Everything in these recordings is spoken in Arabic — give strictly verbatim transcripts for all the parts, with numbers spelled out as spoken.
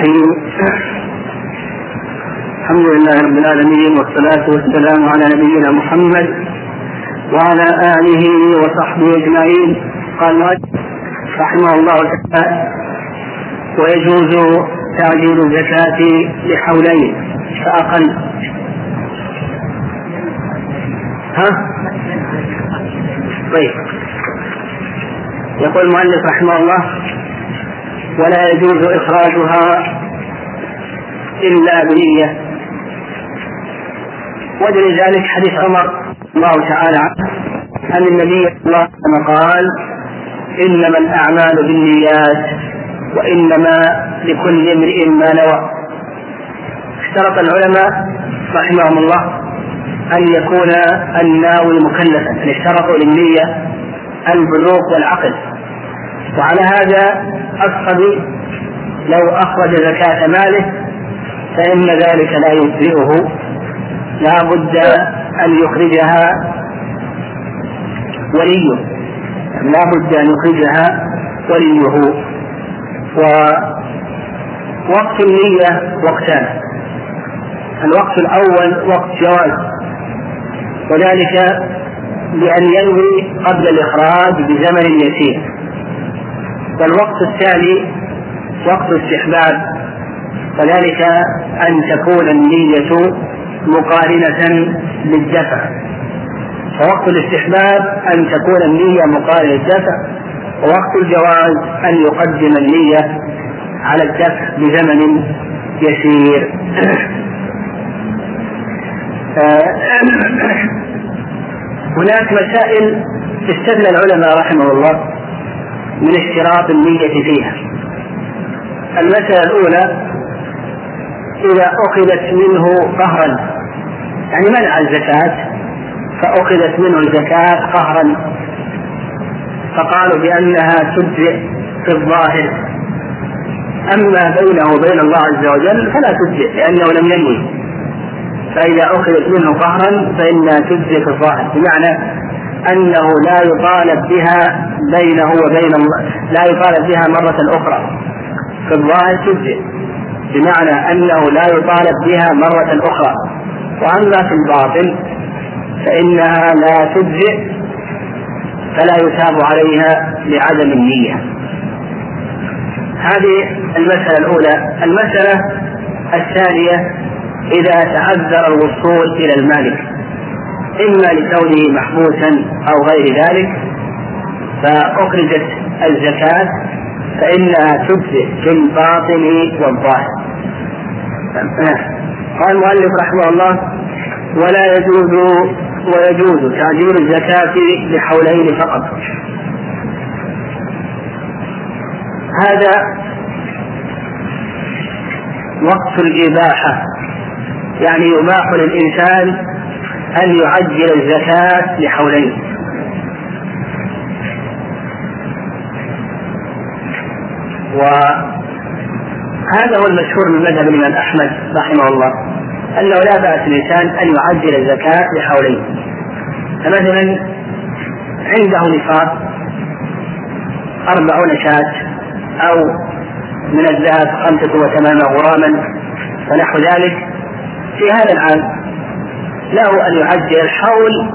الحمد لله رب العالمين، والصلاة والسلام على نبينا محمد وعلى آله وصحبه أجمعين. قال رحمه الله تعالى: ويجوز تعجيل الزكاة لحولين فأقل. ها؟ طيب، يقول المؤلف رحمه الله: ولا يجوز إخراجها إلا بنية. ودليل ذلك حديث عمر الله تعالى عنه أن النبي صلى الله عليه وسلم قال: إنما الأعمال بالنيات وإنما لكل امرئ ما نوى. اشترط العلماء رحمهم الله أن يكون الناوي مكلفا، أن اشترطوا للنية البلوغ والعقل. وعلى هذا الصبي لو أخرج زكاة ماله فإن ذلك لا يجزئه، لا بد أن يخرجها وليه، لا بد أن يخرجها وليه. ووقت النية وقتان: الوقت الأول وقت جواز، وذلك بأن ينوي قبل الإخراج بزمن يسير. والوقت الثاني وقت استحباب، وذلك أن تكون النية مقارنة للدفع. فوقت الاستحباب أن تكون النية مقارنة للدفع، ووقت الجواز أن يقدم النية على الدفع بزمن يسير. هناك مسائل استثنى العلماء رحمه الله من اشتراط النية فيها. المسألة الأولى: إذا أخذت منه قهرا، يعني منع الزكاة فأخذت منه الزكاة قهرا، فقالوا بأنها تجزئ في الظاهر، أما بينه وبين الله عز وجل فلا تجزئ لأنه لم ينوي. فإذا أخذت منه قهرا فإنها تجزئ في الظاهر، بمعنى أنه لا يطالب بها بينه وبين الله، لا يطالب بها مرة أخرى. في الظاهر تجزئ بمعنى أنه لا يطالب بها مرة أخرى، وأما في الباطن فإنها لا تجزئ فلا يثاب عليها لعدم النية. هذه المسألة الأولى. المسألة الثانية: إذا تعذر الوصول إلى المالك إما لكونه محبوسا أو غير ذلك فأخرجت الزكاة فإنها تجزئ في الباطن والظاهر. قال المؤلف رحمه الله: ولا يجوز ويجوز تعجيل الزكاة لحولين فقط. هذا وقت الإباحة، يعني يباح للإنسان أن يعجل الزكاة لحولين. وهذا هو المشهور من مذهب الإمام أحمد رحمه الله، أنه لا بأس للإنسان أن يعجل الزكاة لحولين. فمثلا عنده نصاب أربعون شاة أو من الذهب خمسة وثمانين غراما ونحو ذلك، في هذا العام له أن يعجل الحول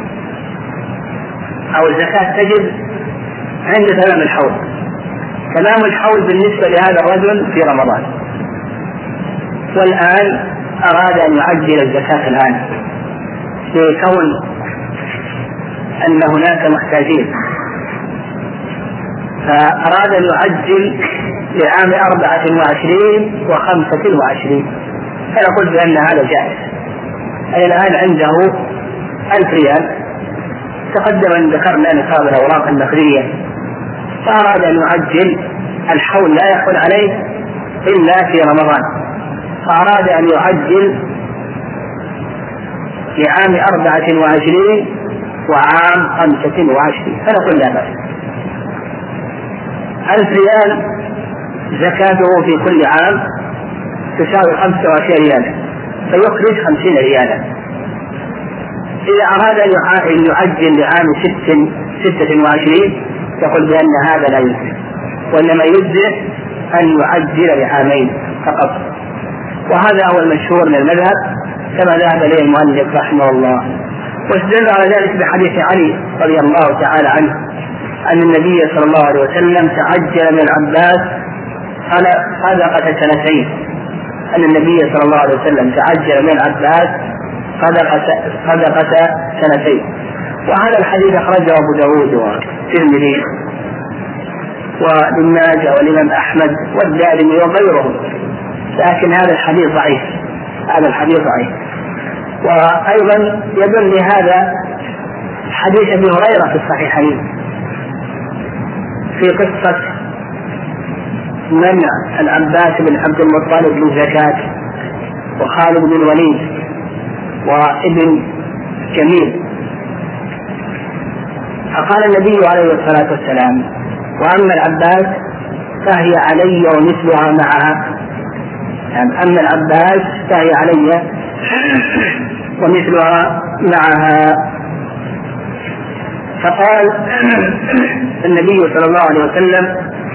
أو الزكاة تجب عند تمام الحول. تمام الحول بالنسبة لهذا الرجل في رمضان، والآن أراد أن يعجل الزكاة الآن لكون أن هناك محتاجين، فأراد أن يعجل لعام أربعة وعشرين وخمسة وعشرين، فنقول بأن هذا جائز. أي الآن عنده ألف ريال، تقدم أن ذكرنا نصاب الأوراق النقدية، فأراد أن يعجل الحول لا يحول عليه إلا في رمضان، فأراد أن يعجل لعام أربعة وعشرين وعام خمسة وعشرين، فنقول لا بأس. ألف ريال زكاته في كل عام تساوي خمسة وعشرين ريالا، فيخرج خمسين ريالا. إذا أراد أن يعجل لعام ستة وعشرين يقول بأن هذا لا يجزئ، وإنما يجزئ أن يعجل لعامين، فقط، وهذا هو المشهور من المذهب كما ذهب إليه المؤلف رحمه الله. واستدل على ذلك بحديث علي رضي الله تعالى عنه أن النبي صلى الله عليه وسلم تعجل من العباس صدقة سنتين، أن النبي صلى الله عليه وسلم تعجل من العباس صدقة سنتين. وهذا الحديث أخرجه أبو داود والترمذي وابن ماجه والإمام أحمد والدارمي وغيرهم، لكن هذا الحديث ضعيف، هذا الحديث ضعيف. وأيضا يدل لهذا حديث أبي هريرة في الصحيحين في قصة منع العباس بن عبد المطلب للزكاة وخالد بن الوليد وابن جميل. فقال النبي عليه الصلاة والسلام: وأما العباس فهي علي ومثلها معها، يعني أما العباس فهي علي ومثلها معها. فقال النبي صلى الله عليه وسلم: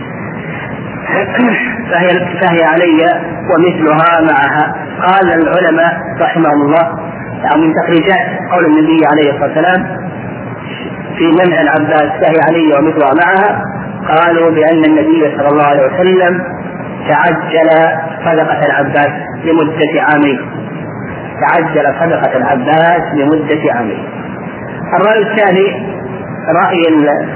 فهي, فهي علي ومثلها معها. قال العلماء رحمهم الله يعني من تخريجات قول النبي عليه الصلاة والسلام في منع العباس فهي علي ومثلها معها، قالوا بأن النبي صلى الله عليه وسلم تعجل صدقة العباس لمدة عامين، تعجل صدقة العباس لمدة عامين. الرأي الثاني رأي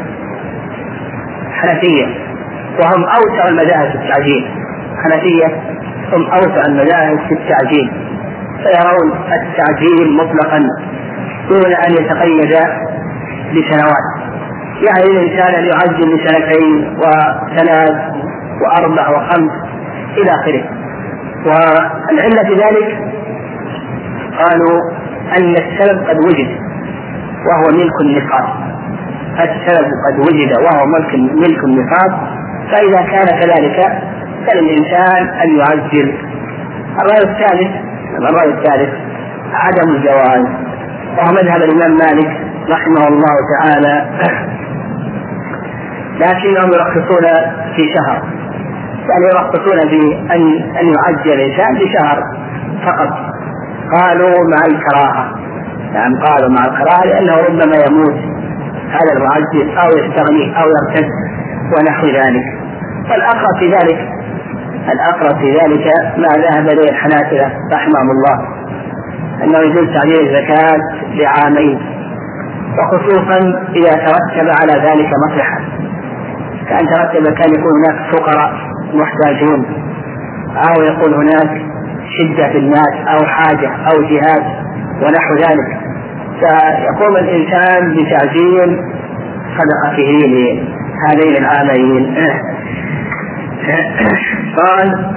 الحنفية، وهم أوسع المذاهب في التعجيل. الحنفية هم أوسع المذاهب في التعجيل، فيرون التعجيل مطلقا دون أن يتقيد بسنوات، يعني الإنسان أن يعجل لسنتين وثلاث وأربع وخمس إلى آخره. والعلة في ذلك قالوا أن السبب قد وجد وهو ملك النصاب، السبب قد وجد وهو ملك ملك النصاب، فإذا كان كذلك فالإنسان أن يعجل. الرأي الثالث الرأي الثالث عدم الجواز، وهو مذهب الإمام مالك رحمه الله تعالى، لكنهم يرخصون في شهر، يعني يرخصون في أن أن يعجل الإنسان بشهر فقط. قالوا مع الكراهة، يعني قالوا مع الكراهة لأنه ربما يموت هذا المعجل أو يستغني أو يرتد ونحو ذلك. والأقرب في ذلك الأقرب في ذلك ما ذهب إليه الحنابلة رحمهم الله، أنه يجوز تعجيل الزكاة لعامين، وخصوصا إذا ترتب على ذلك مصلحة، كأن ترتب كان يكون هناك فقراء محتاجون، أو يكون هناك شدة في الناس أو حاجة أو جهاد ونحو ذلك، فيقوم الإنسان بتعجيل صدقته لهذين العامين. قال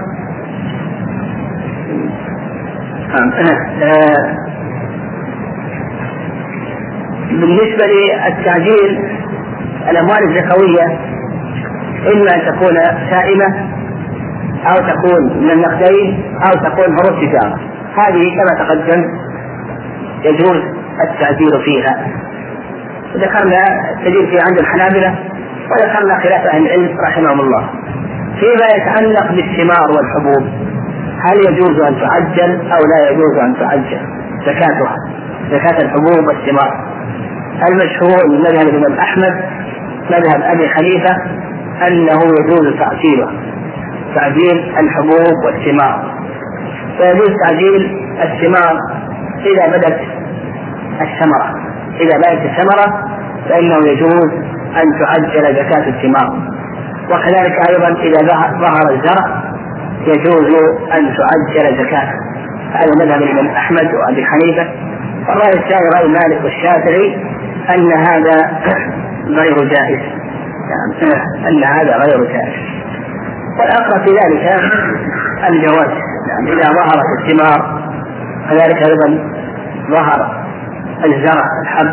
بالنسبة للتعجيل الأموال الزكوية إما أن تكون سائمة أو تكون من النقدين أو تكون عروض تجارة، هذه كما تقدم يجوز التعجيل فيها. ذكرنا التعجيل فيها عند الحنابلة، وذكرنا خلاف أهل العلم رحمهم الله. فيما يتعلق بالثمار والحبوب هل يجوز أن تعجل أو لا يجوز أن تعجل زكاتها، زكاة الحبوب والثمار؟ المشهور من مذهب الإمام أحمد مذهب أبي حنيفة أنه يجوز تعجيلها، تعجيل الحبوب والثمار. فيجوز تعجيل الثمار إذا بدت الثمرة، إذا بدت الثمرة فإنه يجوز أن تعجل زكاة الثمار. وكذلك أيضا إذا ظهر الزرع يجوز أن تعجل زكاة. هذا مذهب الإمام أحمد وأبي حنيفة. والرأي الثاني رأي مالك والشافعي أن هذا غير جائز، يعني أن هذا غير جائز. والأقرب في ذلك الجواز، يعني إذا ظهرت الثمار كذلك أيضا ظهر الزرع الحب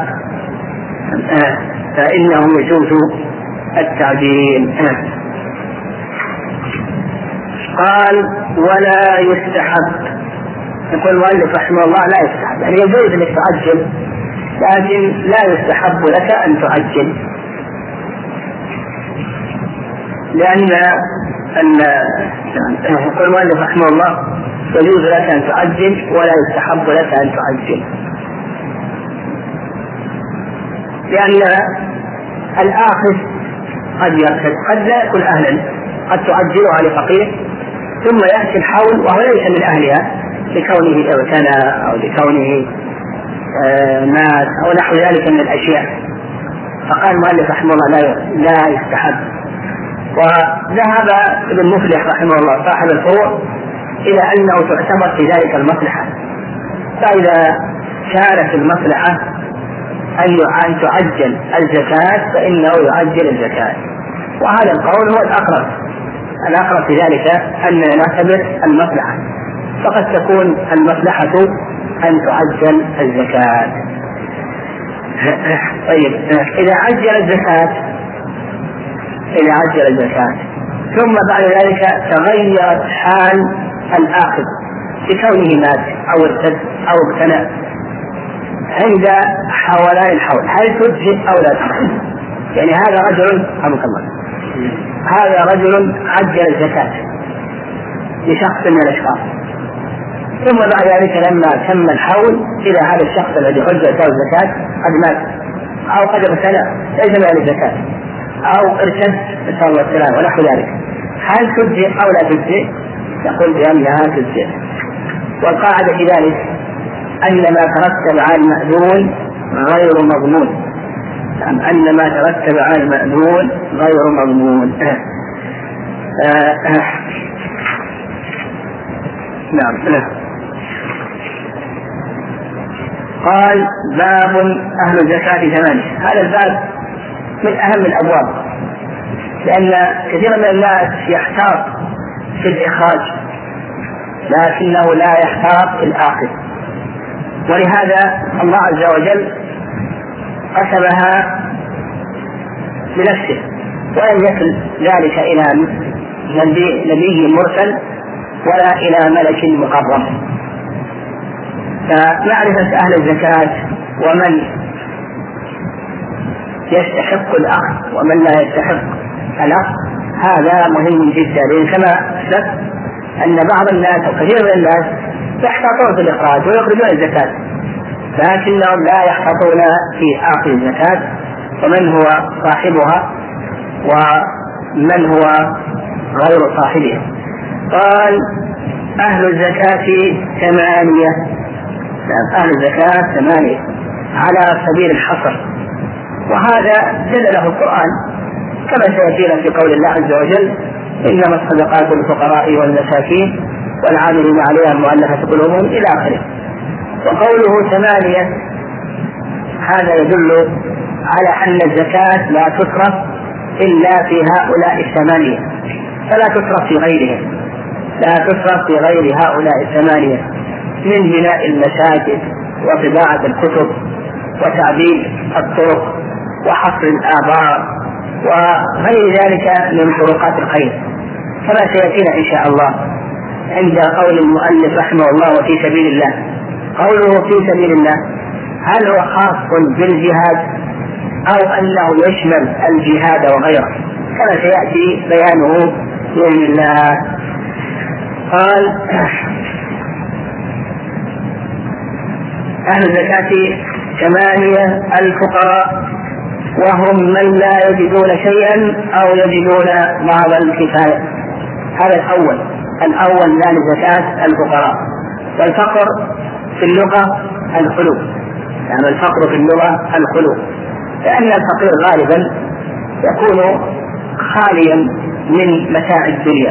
فإنه يجوز التعجيل. قال ولا يستحب، يقول المؤلف رحمه الله لا يستحب، يعني يجوز أنك تعجل لكن لا يستحب لك أن تعجل، لأن أن يقول المؤلف رحمه الله يجوز لك أن تعجل ولا يستحب لك أن تعجل، لأن الآخذ قد يرتد، قد لا يكون أهلا، قد تعجلها لفقير ثم يأتي الحول وهو ليس من أهلها لكونه ابتلى أو لكونه آه مات أو نحو ذلك من الأشياء، فقال المؤلف رحمه الله لا, لا يستحب. وذهب ابن مفلح رحمه الله صاحب الفروع إلى أنه تعتبر في ذلك المصلحة، فإذا كانت المصلحة أن تعجل الزكاة فإنه يعجل الزكاة، وهذا القول هو الأقرب الأقرب في ذلك أن نعتبر المصلحة، فقد تكون المصلحة أن تعجل الزكاة. طيب إذا عجل الزكاة إذا عجل الزكاة ثم بعد ذلك تغيرت حال الآخذ بكونه مات أو ارتد أو ابتلى عند حولان الحول، هل تجزئ أو لا تجزئ؟ يعني هذا رجل رحمك الله هذا رجل عجل الزكاة لشخص من الأشخاص، ثم بعد ذلك لما تم الحول إلى هذا الشخص الذي عجل له الزكاة قد مات أو قد ابتلى ليس له الزكاة أو ارتد نسأل الله السلامة ونحو ذلك، هل تجزئ أو لا تجزئ؟ يقول بأنها تجزئ. والقاعدة في ذلك أن ما ترتب على المأذون غير مضمون، أن ما ترتب على المأذون غير مضمون. نعم. قال باب أهل الزكاة ثمانية. هذا الباب من أهم الأبواب، لأن كثير من الناس يحتاط في الإخراج لكنه لا يحتاط في الآخذ، ولهذا الله عز وجل قسمها بنفسه ولم يكن ذلك إلى نبي مرسل ولا إلى ملك مقرب. فمعرفة أهل الزكاة ومن يستحق الأخذ ومن لا يستحق الأخذ هذا مهم جدا، لأن كما أسلفت أن بعض الناس أو كثير من الناس يحتاطون في الإخراج ويخرجون الزكاة لكنهم لا يحتاطون في آخذ الزكاة ومن هو صاحبها ومن هو غير صاحبها. قال أهل الزكاة ثمانية، أهل الزكاة ثمانية على سبيل الحصر، وهذا دل له القرآن كما سيأتينا في قول الله عز وجل إنما الصدقات للفقراء والمساكين والعاملين عليها المؤلفة قلوبهم إلى آخره. وقوله ثمانية هذا يدل على أن الزكاة لا تصرف إلا في هؤلاء الثمانية، فلا تصرف في غيرهم، لا تصرف في غير هؤلاء الثمانية من بناء المساجد وطباعة الكتب وتعديل الطرق وحصر الآبار وغير ذلك من طرقات الخير، كما سيأتينا إن شاء الله عند قول المؤلف رحمه الله وفي سبيل الله. قوله في سبيل الله هل هو خاص بالجهاد أو أنه يشمل الجهاد وغيره؟ كما سيأتي بيانه بإذن الله. قال أهل الزكاة ثمانية الفقراء وهم من لا يجدون شيئا أو يجدون بعض الكفاية. هذا الأول الأول لا لزكاة الفقراء. والفقر في اللغة الخلو، يعني الفقر في اللغة الخلو، لأن الفقير غالبا يكون خاليا من متاع الدنيا.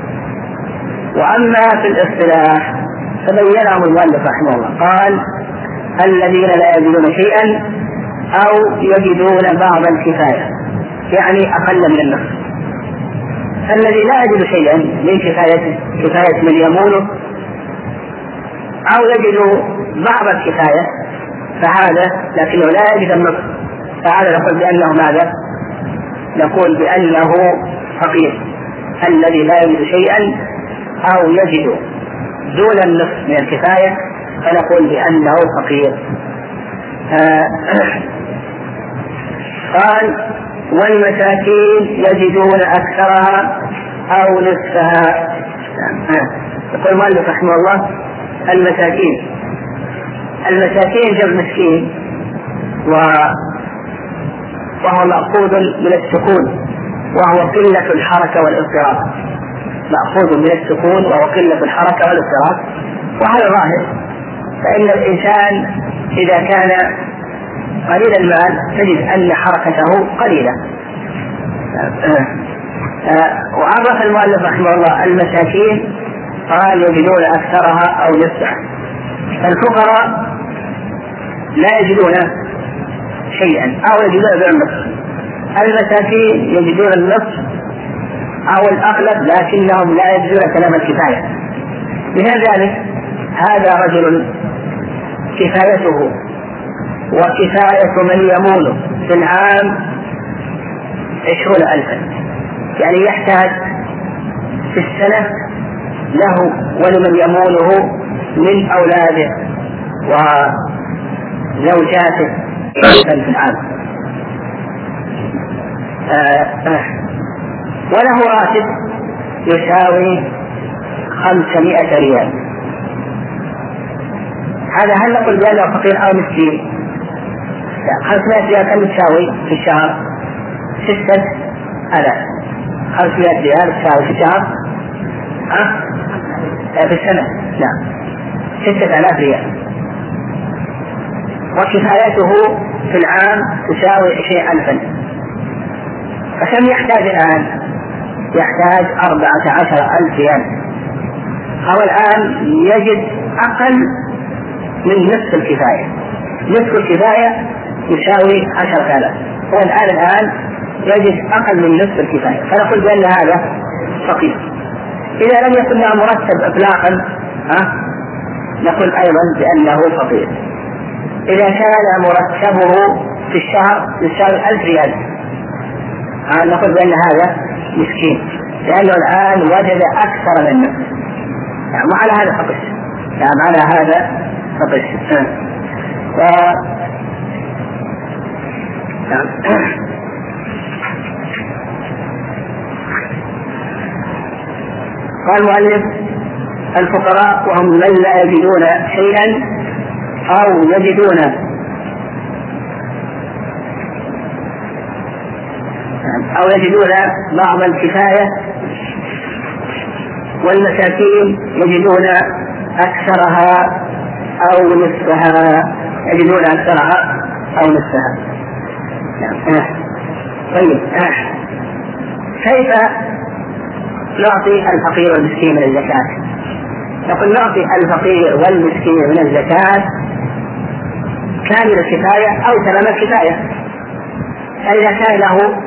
وأما في الاصطلاح فبينه المؤلف رحمه الله قال الذين لا يجدون شيئا أو يجدون بعض الكفاية، يعني أقل من النصف. الذي لا يجد شيئا من كفاية كفاية من يمونه أو يجد بعض الكفاية فهذا لكنه لا يجد النصف، فهذا نقول بأنه ماذا؟ نقول بأنه فقير. الذي لا يجد شيئا أو يجد دون النصف من الكفاية فنقول بأنه فقير. آه قال والمساكين يجدون أكثرها أو نصفها. يقول المؤلف رحمه الله المساكين. المساكين جمع مسكين وهو مأخوذ من السكون وهو قلة الحركة والاضطراب. مأخوذ من السكون وهو قلة الحركة والاضطراب، وهذا ظاهر. فإن الإنسان إذا كان قليل المال تجد أن حركته قليلة. وعرف المؤلف رحمه الله المساكين قال يجدون أكثرها أو نصفها. الفقراء لا يجدون شيئا أو يجدون بالنصف، المساكين يجدون النصف أو الأغلب لكنهم لا يجدون كلام الكفاية. من ذلك هذا رجل كفايته وكفاية من يمونه في العام عشرون ألفا، يعني يحتاج في السنة له ولمن يمونه من أولاده وزوجاته في العام. آه آه. وله راتب يساوي خمسمائة ريال. هذا هل نقول بأنه فقير أو مسكين؟ خمسمائة ريال كم تساوي في الشهر؟ ستة آلاف. خمسمائة ريال تساوي في الشهر أه؟ في السنة نعم ستة آلاف ريال، وكفايته في العام تساوي عشرين ألفا. فكم يحتاج الآن؟ يحتاج أربعة عشر ألف ريال. هو الآن يجد أقل من نصف الكفاية. نصف الكفاية يساوي عشرة آلاف، هو الآن الآن يجد أقل من نصف الكفاية، فنقول بأن هذا فقير. إذا لم يكن له مرتب إطلاقا ها نقول أيضا بأنه فقير. إذا كان مرتبه في الشهر يساوي ألف ريال نقول بأن هذا مسكين، لأنه الآن وجد أكثر من نصف. يعني على هذا فقس، يعني على هذا فقس. و... قال المؤلف الفقراء وهم من لا يجدون شيئا أو يجدون أو يجدون بعض الكفاية، والمساكين يجدون أكثرها أو نصفها. يجدون أكثرها أو نصفها. طيب كيف نعطي الفقير والمسكين من الزكاة؟ نقول نعطي الفقير والمسكين من الزكاة كامل الكفاية أو تمام الكفاية. فإذا كان له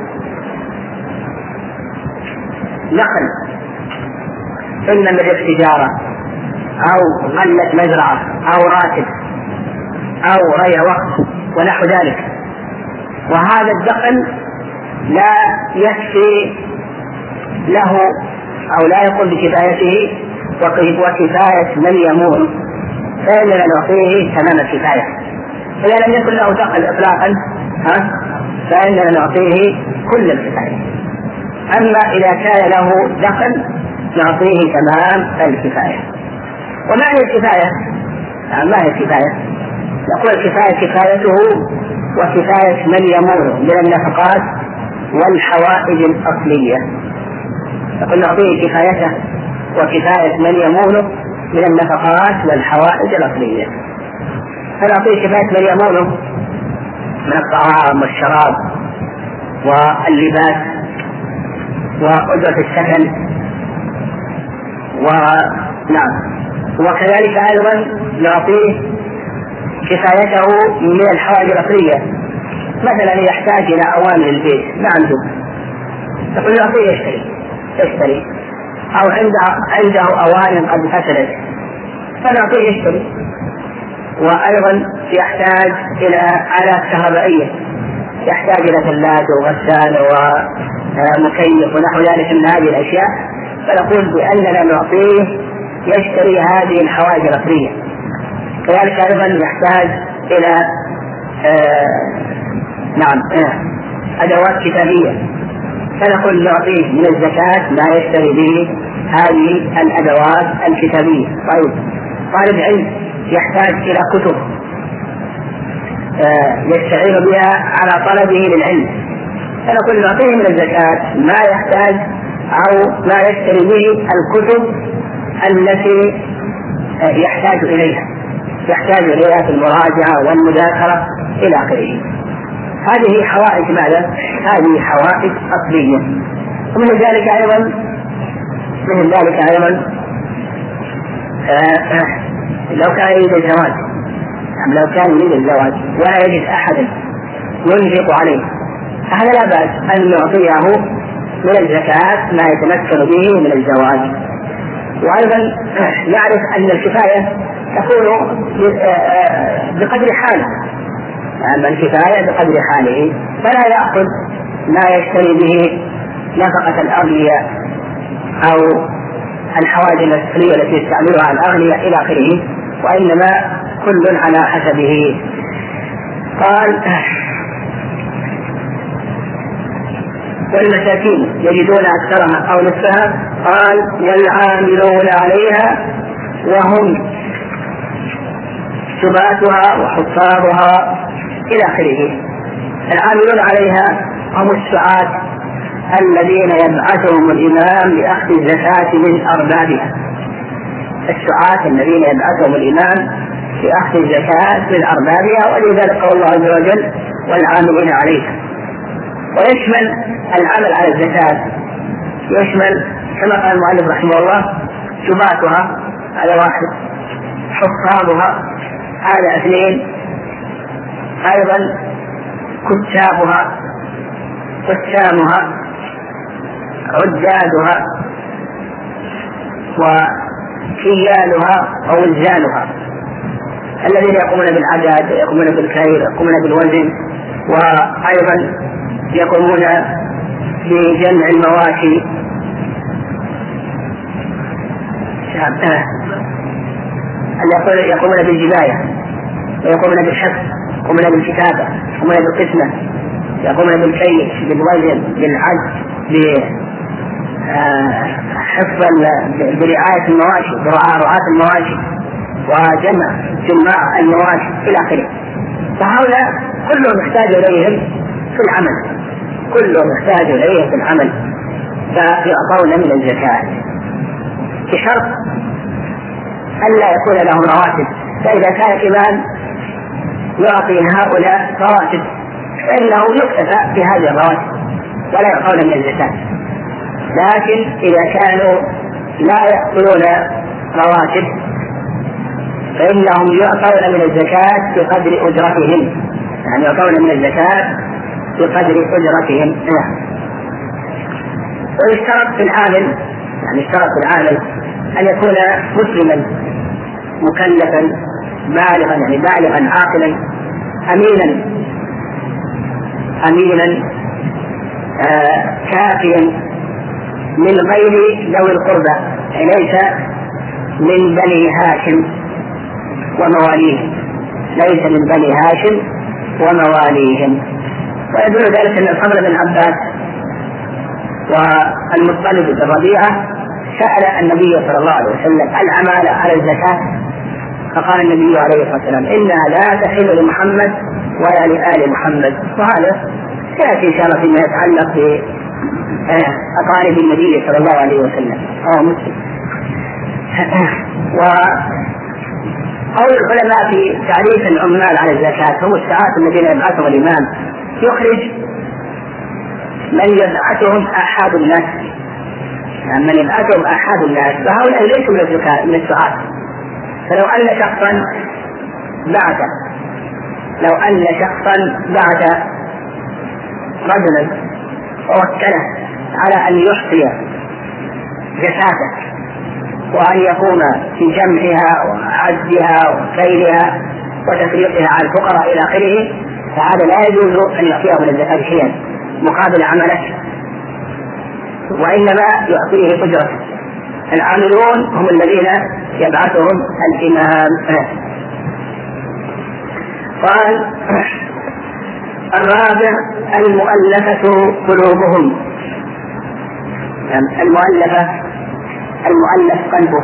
نقل إما من التجارة أو غلة مزرعة أو راتب أو ري وقت ونحو ذلك، وهذا الدخل لا يكفي له أو لا يقوم بكفايته وكفاية من يمون، فإننا نعطيه تمام الكفاية. إذا لم يكن له دخل إطلاقا ها فإننا نعطيه كل الكفاية. أما إذا كان له دخل نعطيه تمام الكفاية. وما هي الكفاية؟ يعني ما هي الكفاية؟ نقول الكفاية كفايته وكفاية من يمون من النفقات والحوائج الأصلية. نقول نعطيه كفايته وكفاية من يمونه من النفقات والحوائج الأصلية. فنعطيه كفاية من يمونه من الطعام والشراب واللباس وأجرة السكن ونعم. وكذلك أيضا نعطيه كفايته من الحوائج الأصلية، مثلا يحتاج إلى أوامر البيت ما عنده نقول نعطيه يشتري يشتري أو عنده عنده أواني قد فسدت فنعطيه يشتري. وأيضا يحتاج إلى آلات كهربائية، يحتاج إلى ثلاجة وغسالة ومكيف ونحو ذلك من هذه الأشياء، فنقول بأننا نعطيه يشتري هذه الحوائج الأصلية. كذلك أيضا يحتاج إلى آه نعم آه أدوات كتابية فنقول نعطيه من الزكاة ما يشتري به هذه الأدوات الكتابية. طيب طالب علم يحتاج إلى كتب يستعين بها على طلبه للعلم، فنقول نعطيه من الزكاة ما يحتاج أو ما يشتري به الكتب التي يحتاج إليها يحتاج إليها في المراجعة والمذاكرة إلى آخره. هذه حوائج ماذا؟ هذه حوائج أصلية. ومن ذلك أيضا من ذلك أيضا آه آه لو كان يريد الزواج، لو كان يريد الزواج ولا يجد أحد ينفق عليه، هذا لا بأس أن نعطيه من الزكاة ما يتمكن به من الزواج. وأيضا نعرف أن الكفاية تكون بقدر حاله، أما الكفاية بقدر حاله، فلا يأخذ ما يشتري به نفقة الأغنياء أو الحوائج الأساسية التي يستعملها الأغنياء إلى آخره، وإنما كل على حسبه. قال والمساكين يجدون أكثرها أو نصفها، قال والعاملون عليها وهم شباتها وحفاظها إلى آخره. العاملون عليها هم السعاة الذين يبعثهم الإمام لأخذ الزكاة من أربابها، السعاة الذين يبعثهم الإمام لأخذ الزكاة من أربابها، ولذلك قال الله عز وجل والعاملين عليها. ويشمل العمل على الزكاة، يشمل كما قال المؤلف رحمه الله شباتها على واحد، حفاظها على اثنين، أيضا كتابها كتامها عدادها وكيالها ووزانها، الذين يقومون بالعداد يقومون بالكيل يقومون بالوزن، وأيضا يقومون بجمع المواشي يقومون بالجباية ويقومون بالحفظ، يقومون بالكتابة، يقومون بالقسمة، يقومون بالكيل بالوزن بالعد بحفظ برعاية المواشي برعاية المواشي وجمع جماع المواشي إلى آخره. فهؤلاء كلهم يحتاج إليهم في العمل كلهم يحتاج إليهم في العمل فيعطون من الزكاة بشرط ألا يكون لهم رواتب، فإذا كان الإمام يعطي هؤلاء رواتب فإنه يكتفى بهذه الرواتب ولا يعطون من الزكاة. لكن إذا كانوا لا يأخذون رواتب فإنهم يعطون من الزكاة بقدر أجرتهم، يعني يعطون من الزكاة بقدر أجرتهم. ويشترط في العامل يعني يشترط في العامل أن يكون مسلما مكلفا بالغا يعني بالغا عاقلا أمينا أمينا آه كافيا من غير ذوي القربى، يعني ليس من بني هاشم ومواليهم ليس من بني هاشم ومواليهم. ويدل ذلك أن الفضل بن عباس والمطلب بن ربيعة سأل النبي صلى الله عليه وسلم العمالة على الزكاة، فقال النبي عليه الصلاة والسلام إنها لا تحل لمحمد ولا لآل محمد. وهذا سيأتي إن شاء الله فيما يتعلق بأقارب النبي صلى الله عليه وسلم أو مسلم. وقول العلماء في تعريف العمال على الزكاة هم الساعات الذين يبعثهم الإمام يخرج من يبعثهم أحد الناس، يعني من يبعثهم أحد الناس، فهؤلاء ليسوا من الزكاة من الساعات. فلو أن شخصا بعث لو أن شخصا بعث رجلا ووكله على أن يحصي زكاته وأن يقوم في جمعها وعدها وكيلها وتفريقها على الفقراء إلى آخره، فهذا لا يجوز أن يعطيه من الزكاة شيئا مقابل عمله، وإنما يعطيه أجرة. العاملون هم الذين يبعثهم الإمام. قال الرابع المؤلفة قلوبهم، المؤلفة المؤلف قلبه.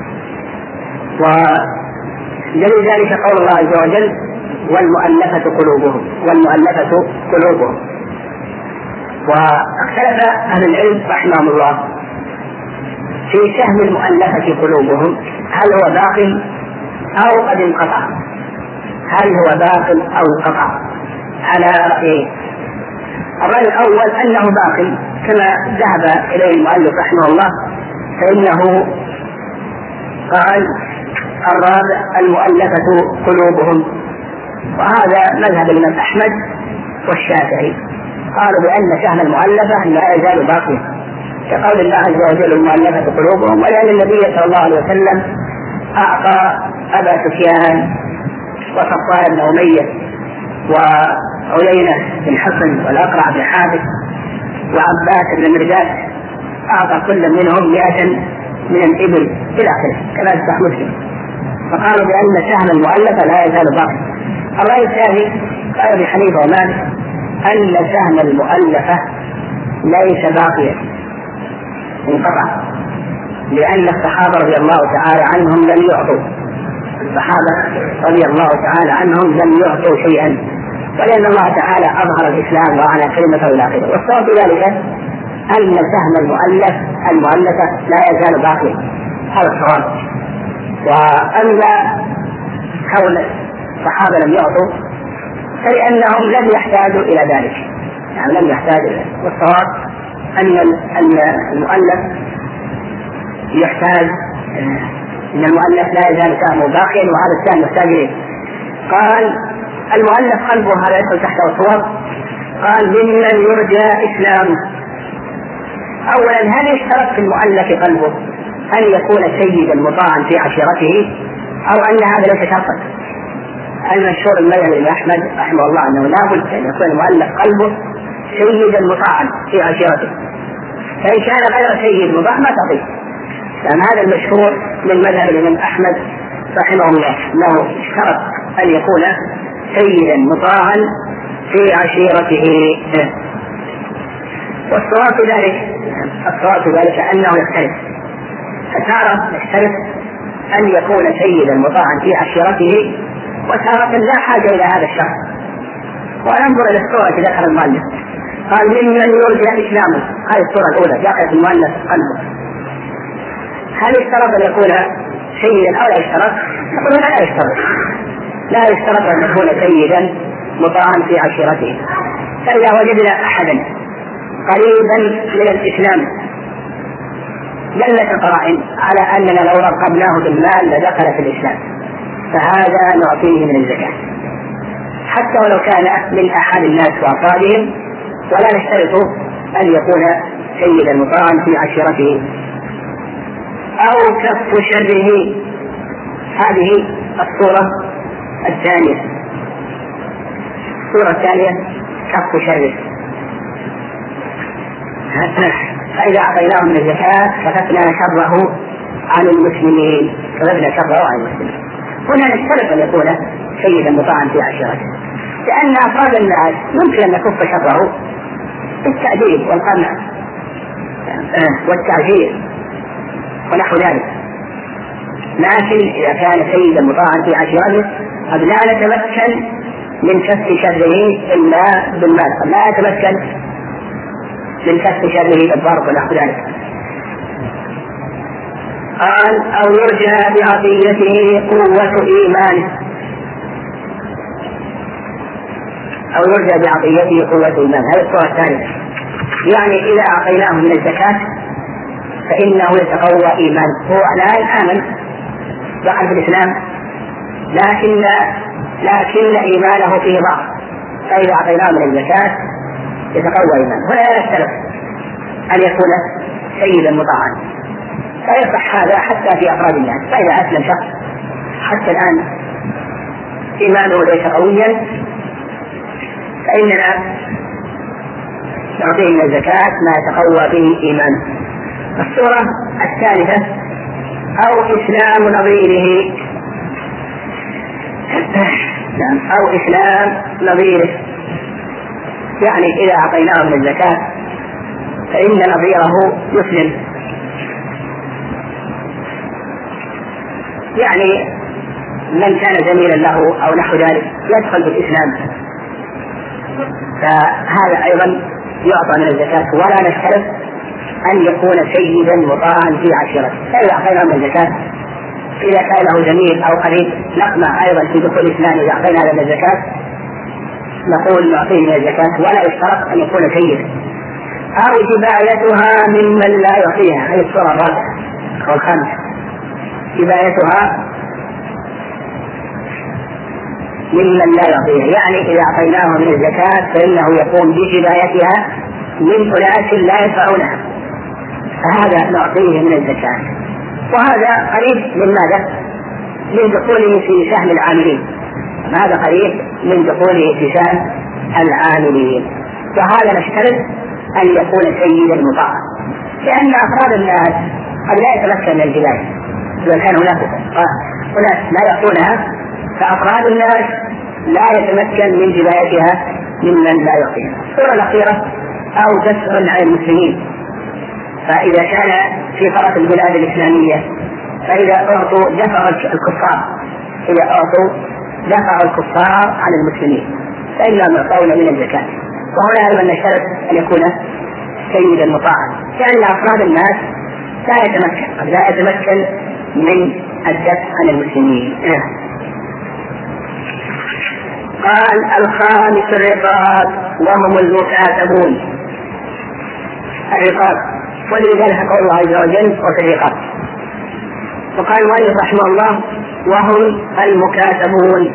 ودليل ذلك قول الله عز وجل والمؤلفة قلوبهم والمؤلفة قلوبهم. واختلف أهل العلم رحمهم الله في سهم المؤلفة قلوبهم، هل هو باق أو قد انقطع؟ هل هو باق أو انقطع؟ على رأيين. الرأي الأول أنه باق كما ذهب إليه المؤلف رحمه الله، فإنه قال الرابع المؤلفة قلوبهم، وهذا مذهب الإمام أحمد والشافعي، قالوا بأن سهم المؤلفة لا يزال باقيا كقول الله عز وجل المؤلفة قلوبهم، ولأن النبي صلى الله عليه وسلم أعطى أبا سفيان وصفوان بن أمية وعيينة بن حصن والأقرع بن حابس وعباس بن مرداس، أعطى كل منهم مئة من الإبل إلى آخره كما في صحيح مسلم، فقالوا بأن سهم المؤلفة لا يزال باقيا. الرأي الثاني قال ابن حنيفة ومالك أن سهم المؤلفة ليس باقيا انقطع، لأن الصحابة رضي الله تعالى عنهم لم يعطوا الصحابة رضي الله تعالى عنهم لم يعطوا شيئا، ولأن الله تعالى أظهر الإسلام وأعلى كلمته إلى آخره. والصواب في ذلك أن سهم المؤلف المؤلفة لا يزال باقيا، هذا الصواب. وأما كون الصحابة لم يعطوا فلأنهم لم يحتاجوا إلى ذلك، يعني لم يحتاجوا إلى ذلك. والصواب أن المؤلف يحتاج، إن المؤلف لا يزال سهمه باقيا وهذا السهم يحتاج إليه. قال المؤلف قلبه، هذا يدخل تحت الصور. قال ممن يرجى إسلامه. أولا هل يشترط في المؤلف قلبه أن يكون سيدا مطاعا في عشيرته أو أن هذا ليس شرطا؟ المشهور المذهب الإمام أحمد رحمه الله أنه لا بد أن يكون المؤلف قلبه سيدا مطاعا في عشيرته، فإن كان غير سيد مطاع ما تعطيه، لأن هذا المشهور من مذهب الإمام أحمد رحمه الله أنه اشترط أن يكون سيدا مطاعا في عشيرته. والصواب في ذلك الصواب في ذلك أنه يختلف، فتارة يختلف أن يكون سيدا مطاعا في عشيرته، وتارة لا حاجة إلى هذا الشرط. وننظر إلى الصورة التي ذكر المؤلف، قال ممن يرجى إسلامه، هذه الصورة الأولى جاءت المؤلف قلبه، هل يشترط أن يكون سيدا أو لا يشترط؟ نقول لا يشترط، لا يشترط أن يكون سيدا مطاعا في عشيرته. فإذا وجدنا أحدا قريبا من الإسلام دلت القرائن على أننا لو رقبناه بالمال لدخل في الإسلام، فهذا نعطيه من الزكاة حتى ولو كان من أحد الناس وأفرادهم، ولا نشترط أن يكون سيدا مطاعا في عشيرته. أو كف شره، هذه الصورة الثانية. الصورة الثانية كف شره، فإذا أعطيناه من الزكاة كففنا شره عن المسلمين، كففنا شره عن المسلمين. هنا نشترط أن يكون سيدا مطاعا في عشيرته، لأن أفراد الناس يمكن أن نكف شره بالتأديب والقمع والتعجيل ونحو ذلك، لكن إذا كان سيدا مطاعا في عشيرته قد لا نتمكن من كف شره إلا بالمال، لا يتمكن من كف شره بالضرب ونحو ذلك. قال أو يرجى بعطيته قوة إيمانه، أو يرجى بعطيته قوة إيمانه، هذه الصورة الثانية. يعني إذا أعطيناه من الزكاة فإنه يتقوى إيمانه، هو الآن آمن دخل في الإسلام لكن لكن إيمانه فيه ضعف، فإذا أعطيناه من الزكاة يتقوى إيمانه. ولا يختلف أن يكون سيدا مطاعا، فيصح هذا حتى في أفراد الناس. فإذا أسلم شخص حتى الآن إيمانه ليس قويا فإننا نعطيه من الزكاة ما يتقوى به إيمانه. الصورة الثالثة أو إسلام نظيره، أو إسلام نظيره، يعني إذا أعطيناه من الزكاة فإن نظيره يسلم. يعني من كان جميلا له أو نحو ذلك يدخل بالإسلام، فهذا أيضا يعطى من الزكاة. ولا نشترط أن يكون سيدا مطاعا في عشيرته، فإذا أعطينا من الزكاة إذا كان له جميل أو قريب نقمع أيضا في دخول الإسلام. إذا أعطينا هذا من الزكاة نقول نعطيه من الزكاة، ولا يشترط أن يكون سيدا. أو جبايتها ممن لا يعطيها، هذه الصورة الرابعة أو الخامسة. جبايتها ممن لا يعطيها، يعني إذا أعطيناه من الزكاة فإنه يقوم بجبايتها من أناس لا يدفعونها، فهذا نعطيه من الزكاة. وهذا قريب من ماذا؟ من دخوله في سهم العاملين، هذا قريب من دخوله في سهم العاملين. وهذا نشترط أن يكون سيدا مطاعا، لأن أفراد الناس قد لا يتمكن من الجباية. إذا كان هناك أناس لا يعطونها فأفراد الناس لا يتمكن من جبايتها ممن لا يعطيها. الصورة الأخيرة أو تسهل على المسلمين، فإذا كان في طرف البلاد الإسلامية فإذا أعطوا دفع الكفار، إذا أعطوا دفع الكفار عن المسلمين فإنهم يعطون من الزكاة. وهنا أيضا نشترط أن يكون سيدا مطاعا، لأن أفراد الناس لا يتمكن لا يتمكن من الدفع عن المسلمين. قال الخامس الرقاب وهم المكاتبون. الرقاب ولذلك قول الله عز وجل وفي الرقاب. وقال المؤلف رحمه الله وهم المكاتبون،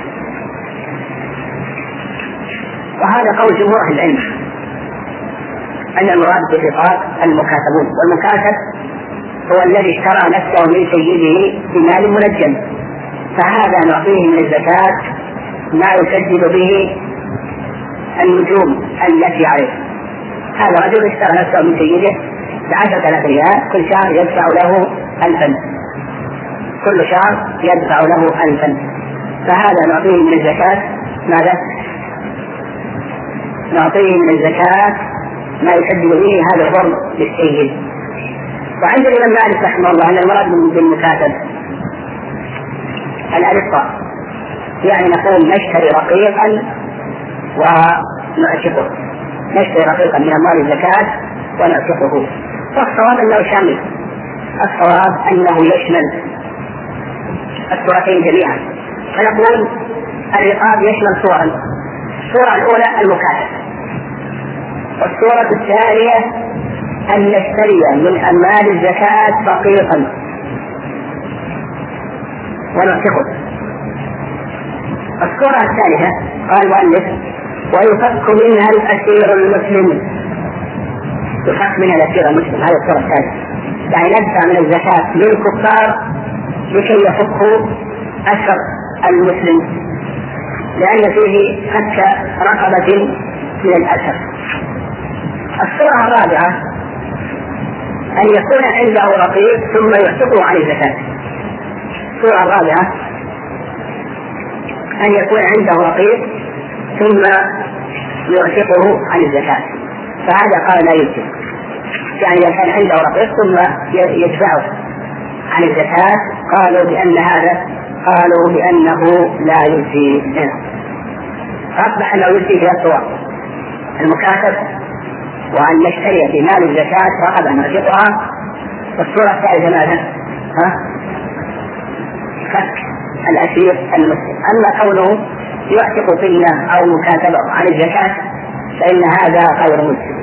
وهذا قول جمهور أهل العلم أن المراد بالرقاب المكاتبون. والمكاتب هو الذي اشترى نفسه من سيده بمال منجم، فهذا نعطيه من الزكاة ما يسدد به النجوم التي عليه. هذا رجل اشترى نفسه من سيده بعشرة آلاف ريال، كل شهر يدفع له ألفا، كل شهر يدفع له ألفا، فهذا نعطيه من الزكاة ماذا؟ نعطيه من الزكاة ما يسدد به هذا الغرم للسيد. وعند الإمام مالك رحمه الله أن المراد بالمكاتب الأرقاء، يعني نقول نشتري رقيقا ونعتقه، نشتري رقيقا من أموال الزكاة ونعتقه. والصواب أنه شامل، الصواب أنه يشمل الصورتين جميعا. فنقول الرقاب يشمل صورا، الصورة الأولى المكاتب، والصورة الثانية أن نشتري من أموال الزكاة رقيقا ونعتقه. الصورة الثالثة قال المؤلف ويفك منها الأسير المسلم، يفك منها الأسير المسلم، هذه الصورة الثالثة، يعني ندفع من الزكاة للكفار لكي يفكوا أسر المسلم، لأن فيه فك رقبة من الأسر. الصورة الرابعة أن يكون عنده رقيق ثم يعتقه عن الزكاة. الصورة الرابعة أن يكون عنده رقيق ثم يعتقه عن الزكاة، فهذا قال لا يجزي، يعني إذا كان عنده رقيق ثم يدفعه عن الزكاة قالوا بأن هذا قالوا بأنه لا يجزي. أصبح أنه يجزي في الصور المكاتب، وأن نشتري في مال الزكاة رقبة نعتقها. والصورة الثالثة ماذا؟ ها؟ فك الأسير المسلم. أما كونه يعتق قلة أو مكاتبة عن الزكاة فإن هذا غير مسلم.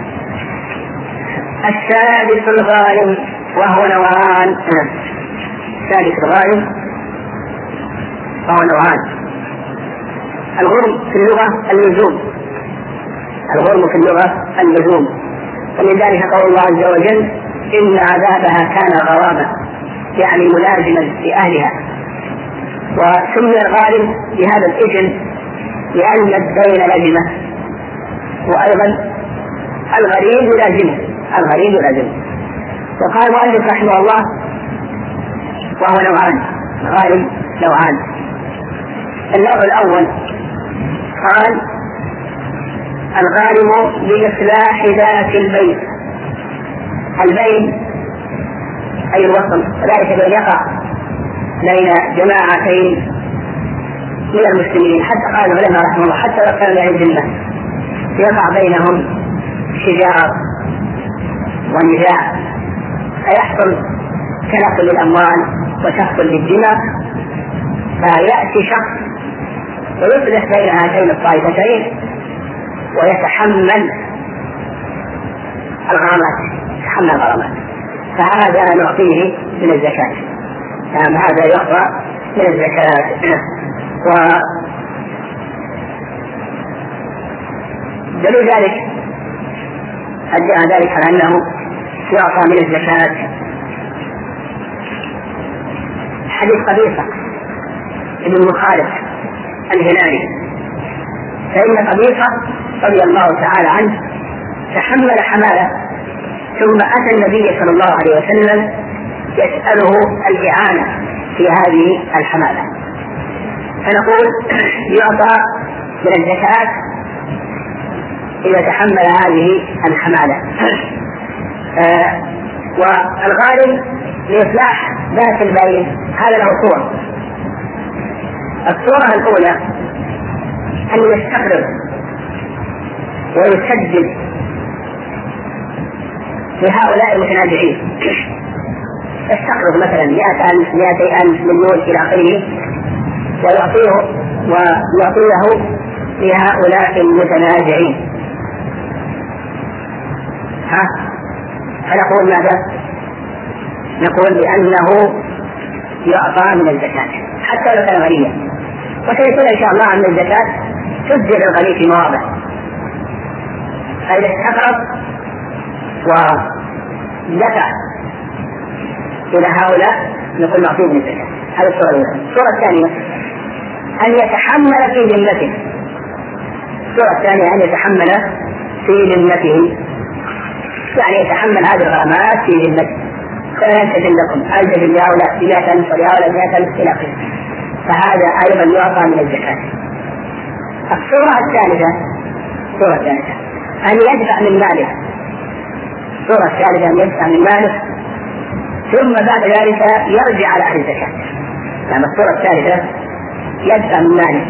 السادس الغالب وهو نوعان. السادس الغالب وهو نوعان. الغرم في اللغة اللزوم، الغرم في اللغة اللزوم، ولذلك قول الله عز وجل إن عذابها كان غرابا، يعني ملازما لأهلها. وسمي الغالب بهذا الاسم لأن الدين لازمة، وأيضا الغريب يلازمه، الغريب يلازمه. وقال المؤلف رحمه الله وهو نوعان، غالب نوعان. النوع الأول قال الغانم بإصلاح ذات البين. البين أي الوصل، وذلك بأن يقع بين جماعتين من المسلمين، حتى قال العلماء رحمه الله حتى لو كان عند الله يقع بينهم شجار ونزاع فيحصل تلف للأموال وسفك للدماء، فيأتي شخص ويصلح بين هاتين الطائفتين ويتحمل الغرامات يتحمل الغرامات فهذا نعطيه من الزكاة. يعني هذا يعطى من الزكاة. ودليل ذلك أدعى ذلك على أنه يعطى من الزكاة حديث قبيصة ابن مخالف الهلالي، فإن قبيصة رضي الله تعالى عنه تحمل حمالة ثم أتى النبي صلى الله عليه وسلم يسأله الإعانة في هذه الحمالة، فنقول يعطى من الزكاة إذا تحمل هذه الحمالة. آه والغالب لإصلاح ذات البين هذا له صور. الصورة الأولى أن يستقرض ويسدد لهؤلاء المتنازعين، يستقرض مثلا مئة ألف مئتي ألف مليون إلى آخره ويعطيه ويعطيه لهؤلاء المتنازعين. ها فنقول ماذا؟ نقول بأنه يعطى من الزكاة حتى لو كان غنيا، وسيكون إن شاء الله أن الزكاة تجزئ الغني في مواضع، فإذا استقرض ودفع إلى هؤلاء نقول نعطيه من الزكاة. هذه الصورة الأولى. الصورة الثانية أن يتحمل في ذمته. الصورة الثانية أن يتحمل في ذمته، يعني يتحمل هذه الغرامات في ذمته، فلا يلتزم لكم ألتزم لهؤلاء مئة ألف ولهؤلاء مئة ألف إلى آخره، فهذا أيضا يعطى من الزكاة. الصورة الثالثة الصورة الثالثة أن يدفع من ماله. الصورة الثالثة أن يدفع من ماله ثم بعد ذلك يرجع على أهل الزكاة. يعني الصورة الثالثة يدفع من ماله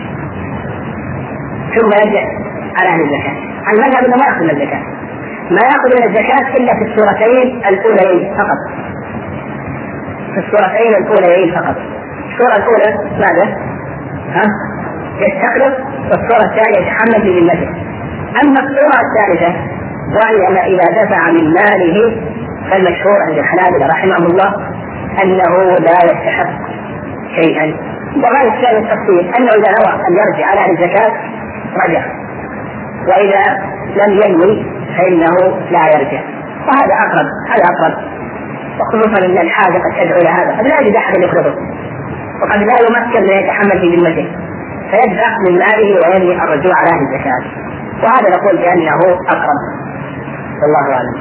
ثم يرجع على أهل الزكاة. المذهب أنه ما يأخذ من الزكاة، ما يأخذ من الزكاة إلا في الصورتين الأوليين فقط، في الصورتين الأوليين فقط. الصورة الأولى ماذا؟ ها؟ يستقرض، والصورة الثانية يتحمل بذمته. أما الصورة الثالثة وهي أن إذا دفع من ماله فالمشهور عند الحنابلة رحمهم الله أنه لا يستحق شيئا، وغير الثاني التفصيل أنه إذا نوى أن يرجع على الزكاة رجع، وإذا لم ينوي فإنه لا يرجع، وهذا أقرب هذا أقرب وخصوصا أن الحاجة قد تدعو إلى هذا، قد لا يجد أحد يقرضه وقد لا يمكن من يتحمل في ذمته فيدفع من ماله وينوي الرجوع على الزكاة، وهذا نقول بأنه أقرب. والله أعلم.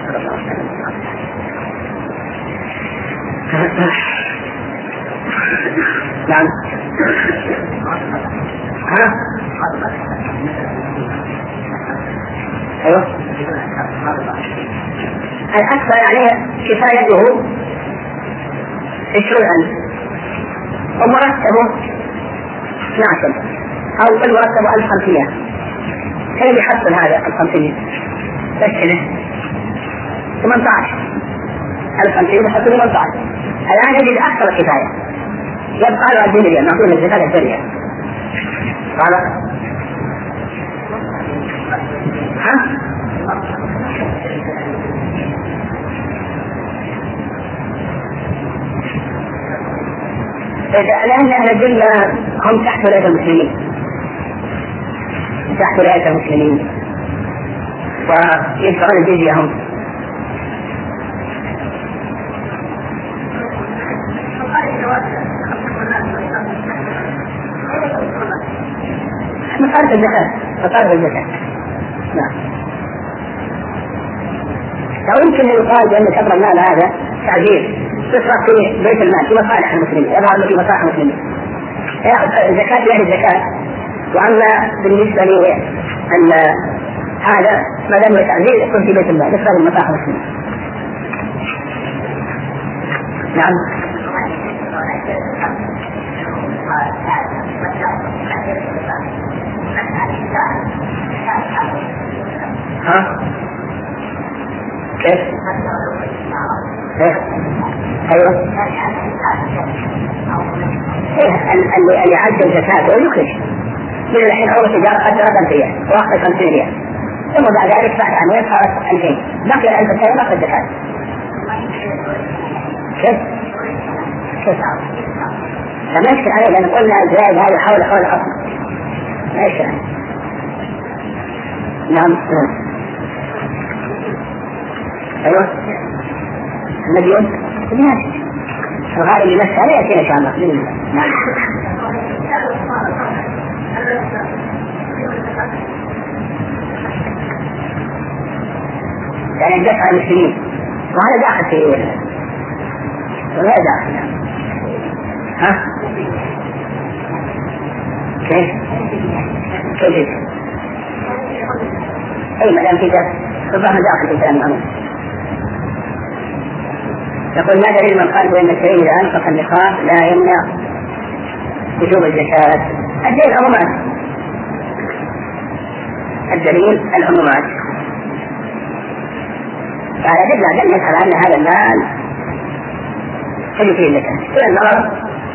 نعم. ها؟ أيوه. الأكثر يعني كفايته عشرون ألف ومرتبه اثناشر أو المرتب ألف خمسمائة، كيف يحصل هذا الخمسمائة؟ تسنة ثمانية عشر ألف خمسمائة يحصل ثمانية عشر. الآن يجد أكثر كفاية يبقى له الدنيا نقول الزكاة الجارية. قال ها؟ لأن أهل الجنة هم تحت ولاية المسلمين، تحت ولاية المسلمين ويدفعون الجزية هم. مصارف الزكاة مصارف الزكاة نعم. لو يمكن أن يقال بأن شطر المال هذا تعجيل تصرف في بيت المال في مصالح المسلمين، يظهر في مصالح المسلمين يأخذ الزكاة لأهل الزكاة. وأما بالنسبة لأن هذا ما دام التعزيز يكون في بيت المال يخرج المتاع والسنة. نعم. ها كيف؟ ايوه اللي اللي عجل زكاته يخرج من الحين عروض تجارة قدر ألف ريال واخذ خمسين ريال ثم بعد ذلك بعد عامين صارت ألفين بقي الألف الثاني ما أخذ زكاة. كيف؟ كيف؟ فما يشكل عليه لأن قلنا الزائد هذا حول حول الأصل ما يشكل عليه. نعم. أيوه المليون ماشي الغالب اللي مشى عليه يأتينا إن شاء الله. نعم. يعني دفع المسلمين وهذا داخل في ولا داخل. ها كيف كيف أي مدام في دفع ربما داخل في كلام الأمر. يقول ما دليل من قال بأن الشيء إذا أنفق النقاط لا يمنع وجوب الزكاة؟ الدليل العمومات. الدليل العمومات قال جبنا دل يسأل أن هذا المال تجي فيه الزكاة إلى النظر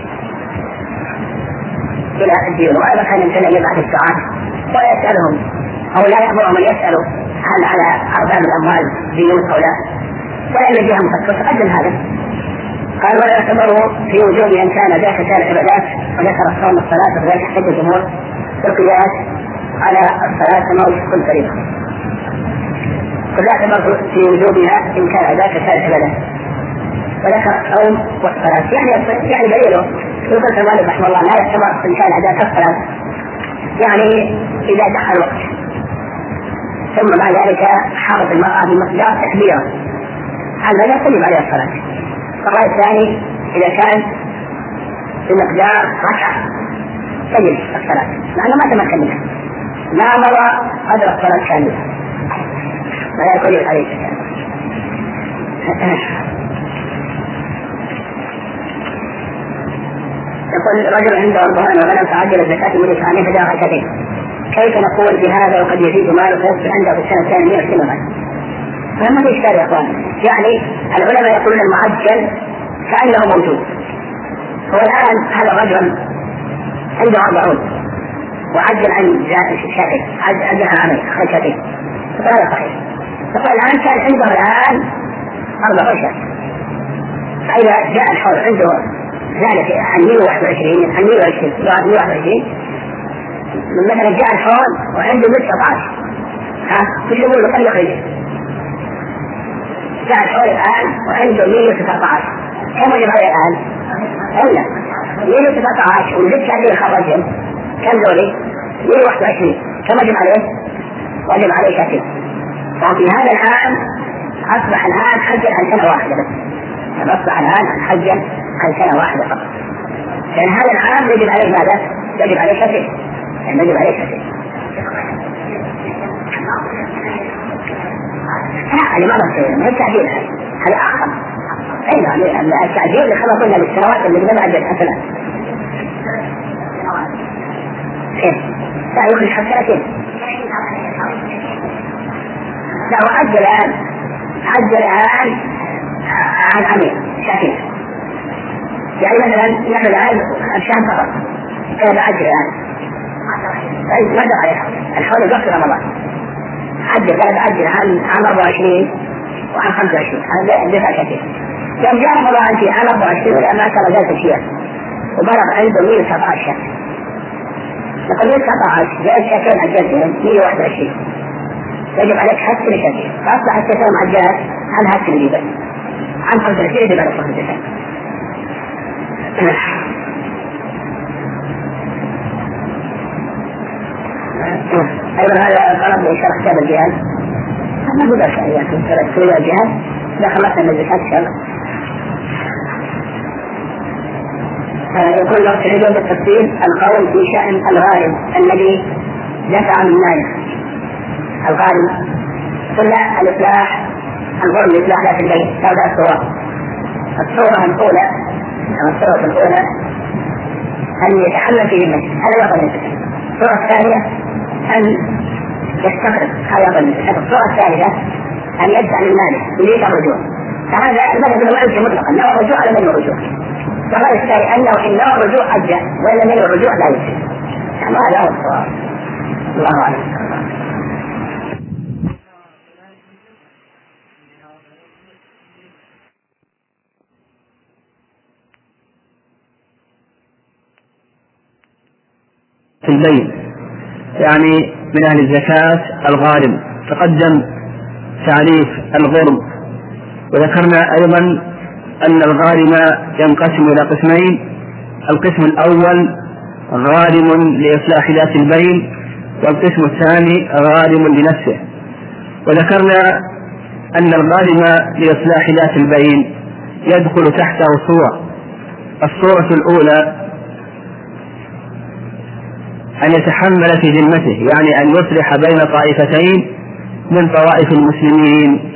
إلى الدين وأيضا كان يمكن أن يبعث الساعات ويسألهم أو لا يأمرهم أن يسألوا هل على أرباب الأموال ديون أو لا ولا الذي هم قد تقدم هذا. قال ولا يعتبروا في وجوب أن كان ذاك كان عبادات وذكر الصوم الصلاة وذلك حج الجمهور والقياس على الصلاة كما وجه كل فريضة. ولا يعتبر في وجوبها إن كان ذاك كان عبادات وذكر الصوم والصلاة يعني يعني دليله يقول كذلك رحمه الله لا يعتبر إن كان ذاك الصلاة يعني إذا دخل الوقت ثم بعد ذلك حافظ المرأة بمقدار تكبيرة هذا لا يجب عليه الصلاة. الرأي الثاني إذا كان بمقدار ركعة تجب الصلاة لأنه ما تمكن منها لا مر قدر الصلاة كاملة ولا يجب عليه الصلاة. يقول رجل عنده أربعين وغنم تعجل الزكاة من إسعامه فجاء ركعتين كيف نقول بهذا وقد يزيد ماله فيصبح عنده في السنة الثانية مئة سنة؟ فما في إشكال يا أخوان. يعني العلماء يقولون المعجل كأنه موجود. هو الآن هذا الرجل عنده أربعون وعجل عن شاتين عجل عن عمل أخذ شاتين فهذا صحيح. فقال الآن كان عنده الآن أربعون شات فإذا جاء الحول عنده ذلك عن مئة وواحد وعشرين عن مئة وعشرين مئة وواحد وعشرين مثلا جاء الحول وعنده مئة وتسعة عشر ها كل يقول له يخرج جاء الحول الآن وعنده مئة وتسعة عشر كم وجب عليه الآن؟ إلا مئة وتسعة عشر وزدت هذه خرجهم كم دولي؟ مئة وواحد وعشرين كم وجب عليه؟ وجب عليه شاتين. وفي هذا العام أصبح الآن حجا عن سنة واحدة بس أصبح الآن حجا عن سنة واحدة فقط لأن هذا العام يجب عليه ماذا؟ يجب عليه شاتين يعني يجب عليه شاتين. لا هذا ما بصير ما هي التعديل هذا آخر. أيضا التعديل اللي خلص قلنا بالسنوات اللي بدنا عدد حسنات كيف؟ لا يخرج حسنتين لا وعجل الآن عجل الآن عن عمل شاكين يعني مثلا نحن الآن الشهر فقط كان عجل الآن ما دعا عليها الحول يقصر رمضان عجل قال عجل عن عن أربعة وعشرين وعن خمسة وعشرين هذا دفع كثير. يوم جاء رمضان في عام أربعة وعشرين ولا ما كان ذلك الشيء وبلغ عنده مئة وتسعة عشر نقول مئة وتسعة عشر جاء الشاكين عجلتهم مئة وواحد وعشرين يجب عليك حسن شاكين فأصبح الشاكين معجلات عن حسن الربا عن خمسة وعشرين يجب عليك خمسة وعشرين. أيضا هذا طلب لإشارة كتاب الجهاد ما هو ذلك يعني كتاب الجهاد لا خلصنا من الزكاة إن شاء الله. يقول لو تعيدون بالتفصيل القول في شأن الغارب الذي دفع من ماله الغالي. قلنا الإصلاح الغرم الإصلاح ذات البيت هذا الصورة. الصورة الأولى الصورة الأولى أن يتحمل في ذمته، هذا يعطى من الزكاة. الصورة الثانية أن يستقرض، هذا يعطى من الزكاة. الصورة الثالثة أن يدفع من ماله يريد الرجوع، فهذا المذهب الوالد مطلقا لا الرجوع على من الرجوع. وهذا الثاني أنه إن نوى الرجوع أجزى وإن لم ينوى الرجوع لا يجزي. يعني هذا هو الصواب. الله أعلم. في البين يعني من أهل الزكاة الغارم. تقدم تعريف الغرم، وذكرنا أيضا أن الغارم ينقسم إلى قسمين: القسم الأول غارم لإصلاح ذات البين، والقسم الثاني غارم لنفسه. وذكرنا أن الغارم لإصلاح ذات البين يدخل تحته صور. الصورة الأولى أن يتحمل في ذمته، يعني أن يصلح بين طائفتين من طوائف المسلمين،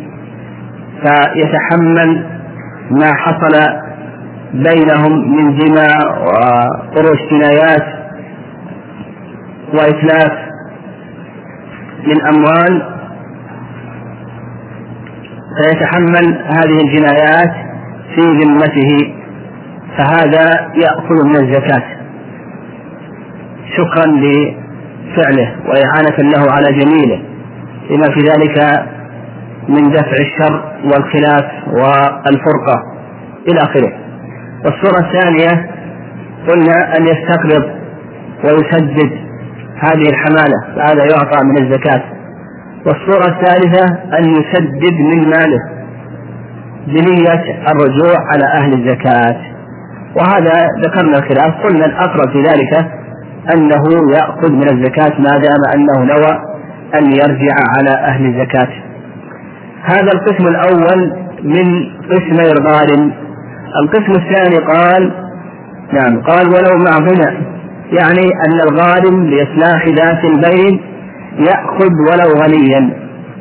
فيتحمل ما حصل بينهم من دماء وطرش جنايات وإتلاف من أموال، فيتحمل هذه الجنايات في ذمته، فهذا يأخذ من الزكاة شكرا لفعله وإعانة له على جميله، لما في ذلك من دفع الشر والخلاف والفرقة إلى آخره. والصورة الثانية قلنا أن يستقرض ويسدد هذه الحمالة، فهذا يعطى من الزكاة. والصورة الثالثة أن يسدد من ماله بنية الرجوع على أهل الزكاة، وهذا ذكرنا الخلاف. قلنا الأقرب في ذلك أنه يأخذ من الزكاة ما دام أنه نوى أن يرجع على أهل الزكاة. هذا القسم الأول من قسمي الغارم. القسم الثاني قال نعم قال ولو مع غنى، يعني أن الغارم لإصلاح ذات البين يأخذ ولو غنيا.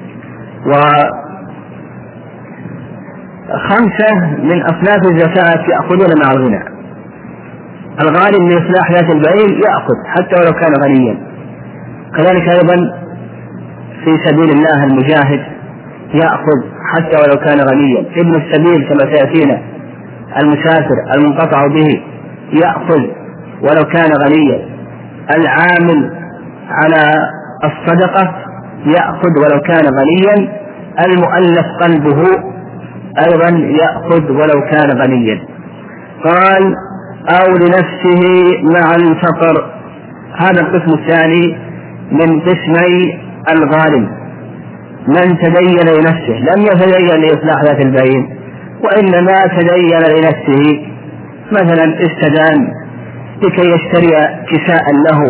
وخمسة من أصناف الزكاة يأخذون مع الغنى. الغارم لإصلاح ذات البين يأخذ حتى ولو كان غنيا. كذلك أيضا في سبيل الله المجاهد يأخذ حتى ولو كان غنيا. ابن السبيل كما سيأتينا، المسافر المنقطع به يأخذ ولو كان غنيا. العامل على الصدقة يأخذ ولو كان غنيا. المؤلف قلبه أيضا يأخذ ولو كان غنيا. قال أو لنفسه مع الفقر. هذا القسم الثاني من قسمي الغارم، من تدين لنفسه، لم يتدين لإصلاح ذات البين وإنما تدين لنفسه، مثلا استدان لكي يشتري كساء له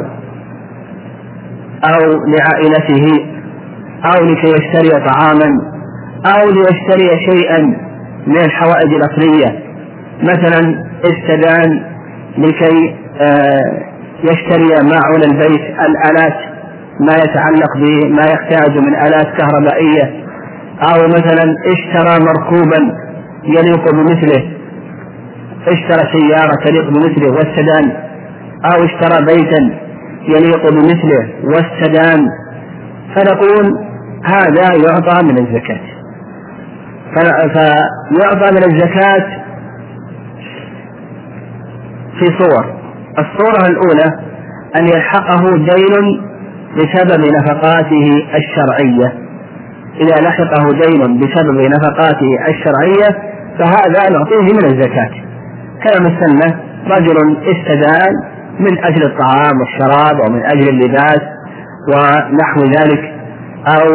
أو لعائلته، أو لكي يشتري طعاما، أو ليشتري شيئا من الحوائج الأصلية، مثلا استدان لكي يشتري معون البيت، الآلات، ما يتعلق بما يحتاج من آلات كهربائية، أو مثلا اشترى مركوبا يليق بمثله، اشترى سيارة تليق بمثله واستدان، أو اشترى بيتا يليق بمثله واستدان، فنقول هذا يعطى من الزكاة. فيعطى من الزكاة في صور. الصورة الأولى أن يلحقه دين بسبب نفقاته الشرعية. إذا لحقه دين بسبب نفقاته الشرعية فهذا نعطيه من الزكاة، كما مثلنا رجل استدان من أجل الطعام والشراب أو من أجل اللباس ونحو ذلك، أو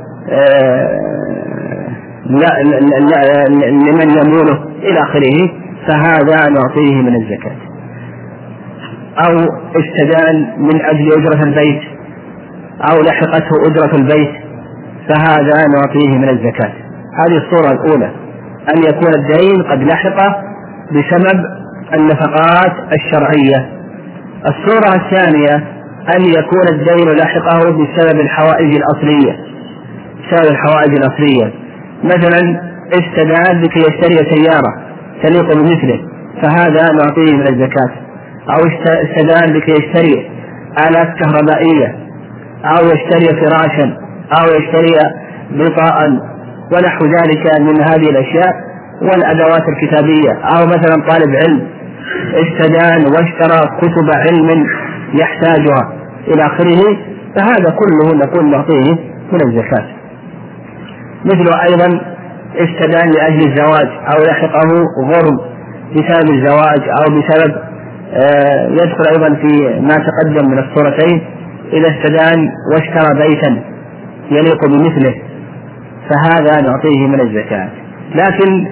لمن يمونه إلى آخره، فهذا نعطيه من الزكاة. أو استدان من أجل أجرة البيت أو لحقته أجرة البيت، فهذا نعطيه من الزكاة. هذه الصورة الأولى، أن يكون الدين قد لحق بسبب النفقات الشرعية. الصورة الثانية أن يكون الدين لاحقه بسبب الحوائج الأصلية بسبب الحوائج الأصلية مثلا استدان لكي يشتري سيارة تليق بمثله فهذا نعطيه من الزكاة، أو استدان لكي يشتري آلات كهربائية أو يشتري فراشا أو يشتري بطاء ونحو ذلك من هذه الأشياء والأدوات الكتابية، أو مثلا طالب علم استدان واشترى كتب علم يحتاجها إلى آخره، فهذا كله نقول نعطيه من الزكاة. مثل أيضا استدان لأجل الزواج أو لحقه غرم بسبب الزواج أو بسبب آه يدخل أيضا في ما تقدم من الصورتين إذا استدان واشترى بيتا يليق بمثله فهذا نعطيه من الزكاة. لكن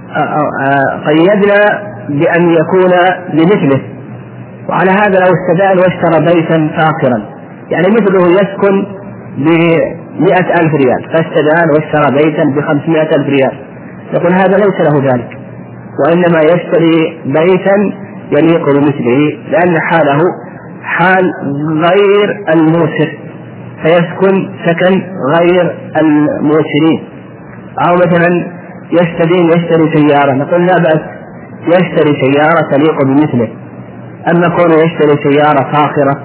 قيدنا بأن يكون بمثله، وعلى هذا لو استدان واشترى بيتا فاخرا يعني مثله يسكن بمئة ألف ريال فاستدان واشترى بيتا بخمسمائة ألف ريال يقول هذا ليس له ذلك، وإنما يشتري بيتا يليق بمثله لأن حاله حال غير الموسر فيسكن سكن غير الموسرين. أو مثلا يستدين يشتري سيارة نقول لا بأس يشتري سيارة تليق بمثله، أما كونه يشتري سيارة فاخرة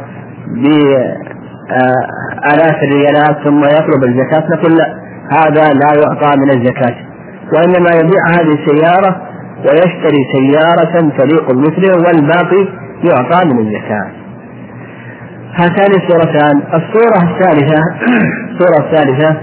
بآلاف الريالات ثم يطلب الزكاة نقول لا هذا لا يعطى من الزكاة، وإنما يبيع هذه السيارة ويشتري سيارة تليق بمثله والباقي يعطى من الزكاة. هاتان الصورتان. الصورة الثالثة الصورة الثالثة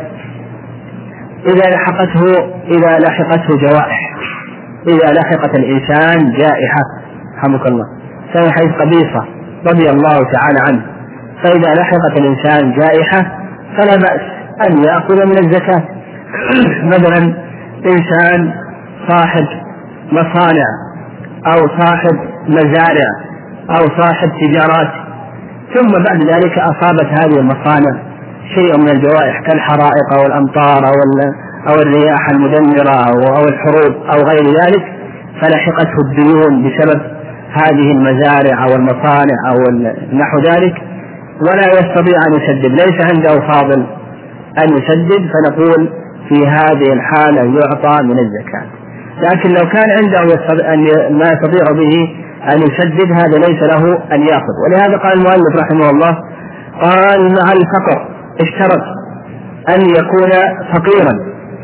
إذا لحقته إذا لحقته جوائح، إذا لحقت الإنسان جائحة رحمك الله فهي حيث قبيصة رضي الله تعالى عنه، فإذا لحقت الإنسان جائحة فلا بأس أن يأخذ من الزكاة. مثلا إنسان صاحب مصانع أو صاحب مزارع أو صاحب تجارات ثم بعد ذلك أصابت هذه المصانع شيء من الجوائح كالحرائق أو الأمطار أو الرياح المدمرة أو الحروب أو غير ذلك فلحقته الديون بسبب هذه المزارع أو المصانع أو نحو ذلك ولا يستطيع أن يسدد، ليس عنده فاضل أن يسدد، فنقول في هذه الحالة يعطى من الزكاة. لكن لو كان عنده ما يستطيع به أن يسدد هذا ليس له أن يأخذ. ولهذا قال المؤلف رحمه الله قال مع الفقر اشترط أن يكون فقيرا،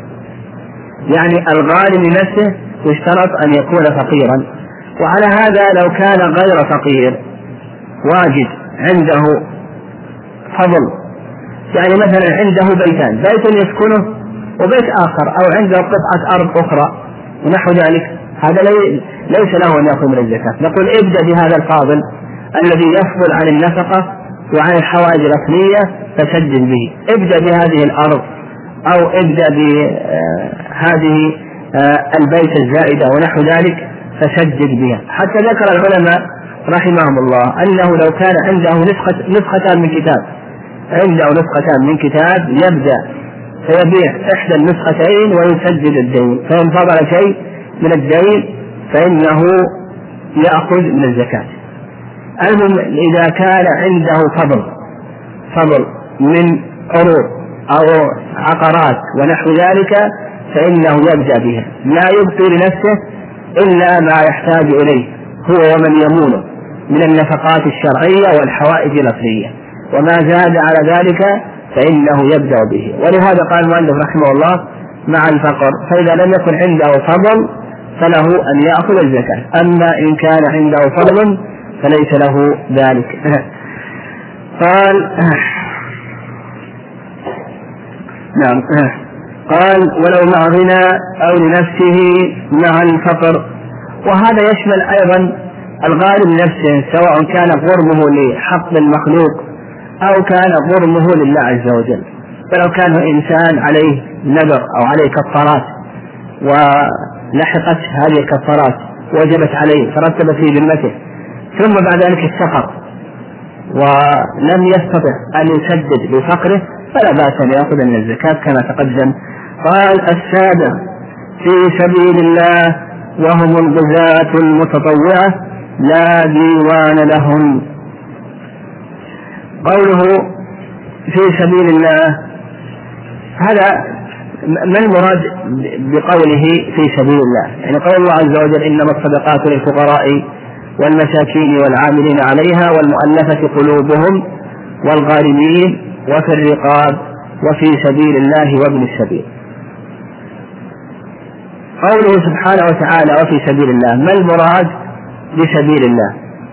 يعني الغالب لنفسه يشترط أن يكون فقيرا. وعلى هذا لو كان غير فقير واجد عنده فضل، يعني مثلا عنده بيتان، بيت يسكنه وبيت آخر أو عنده قطعة أرض أخرى ونحو ذلك، هذا ليس له أن يأخذ من الزكاة. نقول ابدأ بهذا الفاضل الذي يفضل عن النفقة وعن الحوائج الأصلية فسدد به، ابدأ بهذه الأرض أو ابدأ بهذه البيت الزائدة ونحو ذلك فسدد بها. حتى ذكر العلماء رحمهم الله أنه لو كان عنده نسخة نسختان من كتاب عنده نسختان من كتاب يبدأ فيبيع إحدى النسختين ويسدد الدين، فإن فضل شيء من الدين فإنه يأخذ من الزكاة. المهم إذا كان عنده فضل فضل من عروض أو عقارات ونحو ذلك فإنه يبدأ بها، لا يبقي لنفسه إلا ما يحتاج إليه هو ومن يمونه من النفقات الشرعية والحوائج الأصلية، وما زاد على ذلك فإنه يبدأ به. ولهذا قال المؤلف رحمه الله مع الفقر، فإذا لم يكن عنده فضل فله أن يأخذ الزكاة، أما إن كان عنده فضل فليس له ذلك. قال نعم قال ولو مع غنى أو لنفسه مع الفقر، وهذا يشمل أيضا الغالب لنفسه سواء كان غرمه لحق المخلوق أو كان غرمه لله عز وجل. فلو كان إنسان عليه نذر أو عليه كفارات ولحقت هذه الكفارات وجبت عليه فرتب في ذمته ثم بعد ذلك استقر ولم يستطع أن يسدد بفقره فلا بأس أن يأخذ من الزكاة كما تقدم. قال السادة في سبيل الله وهم الغزاة المتطوعة لا ديوان لهم. قوله في سبيل الله، هذا ما المراد بقوله في سبيل الله؟ يعني قول الله عز وجل إنما الصدقات للفقراء والمساكين والعاملين عليها والمؤلفة قلوبهم والغارمين وفي الرقاب وفي سبيل الله وابن السبيل. قوله سبحانه وتعالى وفي سبيل الله، ما المراد بسبيل الله؟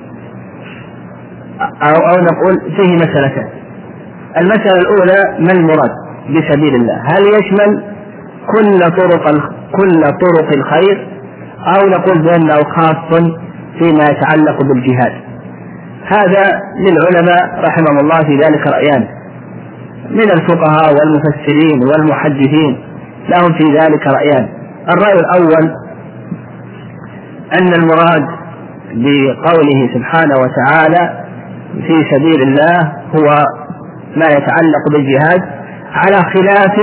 أو, أو نقول فيه مسألتان. المسألة الأولى، ما المراد بسبيل الله؟ هل يشمل كل طرق كل طرق الخير، أو نقول بأنه خاص فيما يتعلق بالجهاد؟ هذا للعلماء رحمهم الله في ذلك رأيان من الفقهاء والمفسرين والمحدثين، لهم في ذلك رأيان. الرأي الأول أن المراد بقوله سبحانه وتعالى في سبيل الله هو ما يتعلق بالجهاد، على خلاف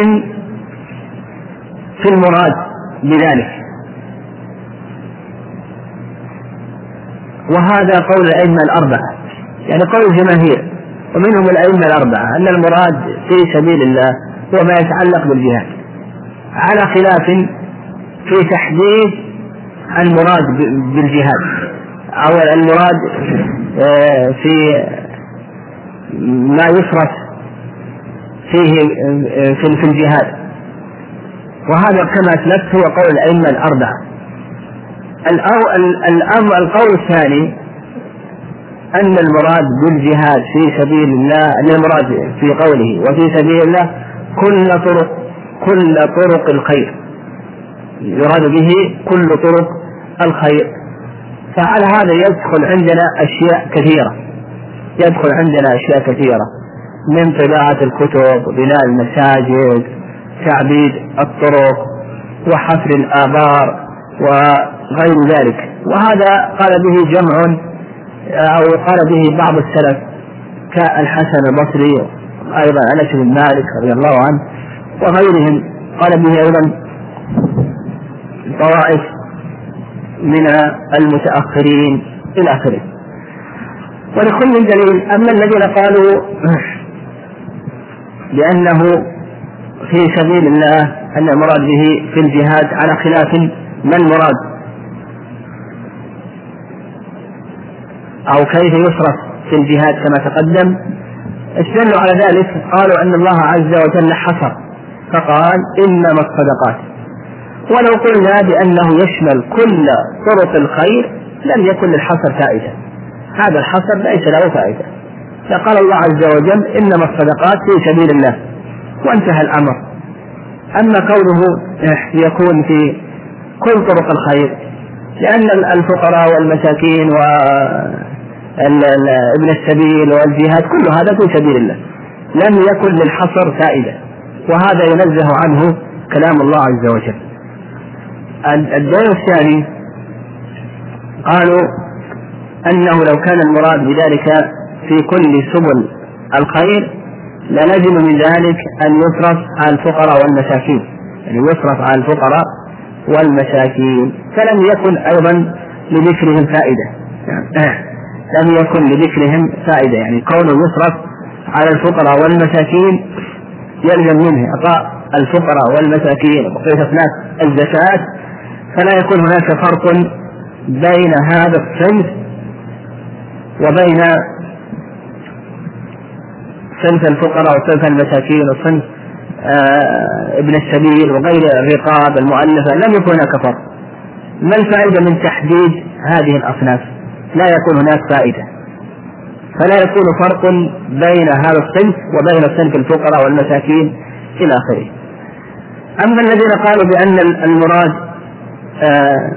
في المراد بذلك، وهذا قول الأئمة الأربعة، يعني قول الجماهير ومنهم الأئمة الأربعة أن المراد في سبيل الله هو ما يتعلق بالجهاد، على خلاف في تحديد المراد بالجهاد أو المراد في ما يصرف فيه في الجهاد. وهذا كما أسلفت هو قول الأئمة الأربعة. الأمر القول الثاني أن المراد بالجهاد في سبيل الله، أن المراد في قوله وفي سبيل الله كل طرق كل طرق الخير، يراد به كل طرق الخير. فعلى هذا يدخل عندنا أشياء كثيرة يدخل عندنا أشياء كثيرة من طباعة الكتب، بناء المساجد، تعبيد الطرق، وحفر الآبار وغير ذلك. وهذا قال به جمع أو قال به بعض السلف كالحسن البصري، أيضا أنس بن مالك رضي الله عنه وغيرهم، قال به أيضا طوائف من المتأخرين إلى آخره. ولكل دليل. أما الذين قالوا بأنه في سبيل الله أن المراد به في الجهاد، على خلاف ما المراد أو كيف يصرف في الجهاد كما تقدم، استدلوا على ذلك قالوا أن الله عز وجل حصر فقال إنما الصدقات، ولو قلنا بأنه يشمل كل طرق الخير لم يكن للحصر فائدة، هذا الحصر ليس له فائدة. فقال الله عز وجل إنما الصدقات في سبيل الله وانتهى الأمر. أما كونه يكون في كل طرق الخير، لأن الفقراء والمساكين وابن السبيل والجهاد كل هذا في سبيل الله، لم يكن للحصر فائدة، وهذا ينزه عنه كلام الله عز وجل. الدليل الثاني قالوا أنه لو كان المراد بذلك في كل سبل الخير للزم من ذلك أن يصرف على الفقراء والمساكين، يعني يصرف على الفقراء والمساكين، فلم يكن أيضا لذكرهم فائدة لم يكن لذكرهم فائدة يعني كونه يصرف على الفقراء والمساكين يلزم منه إعطاء الفقراء والمساكين وبقية الناس الزكاة، فلا يكون هناك فرق بين هذا الصنف وبين صنف الفقراء وصنف المساكين وصنف آه ابن السبيل وغير الرقاب المؤلفة، لم يكن هناك فرق. ما الفائدة من تحديد هذه الأصناف؟ لا يكون هناك فائدة، فلا يكون فرق بين هذا الصنف وبين صنف الفقراء والمساكين إلى آخره. أما الذين قالوا بأن المراد آه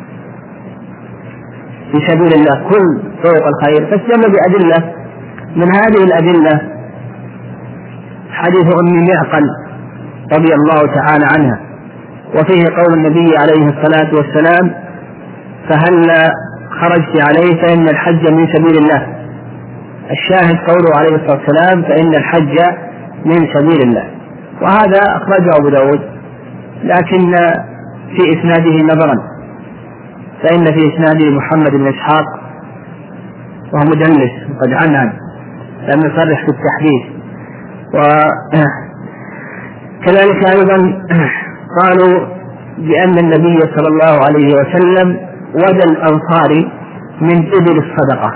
في سبيل الله كل طرق الخير، فاستدلوا بأدلة. من هذه الأدلة حديث أم معقل رضي الله تعالى عنها، وفيه قول النبي عليه الصلاة والسلام فهل خرجت عليه فإن الحج من سبيل الله. الشاهد قوله عليه الصلاة والسلام فإن الحج من سبيل الله، وهذا أخرجه أبو داود، لكن في إسناده نظرا، فإن في إسناده محمد بن إسحاق وهو مدلس قد عنعن، لم يصرح في التحديد. وكذلك أيضا قالوا بأن النبي صلى الله عليه وسلم ودى الأنصار من إبل الصدقة،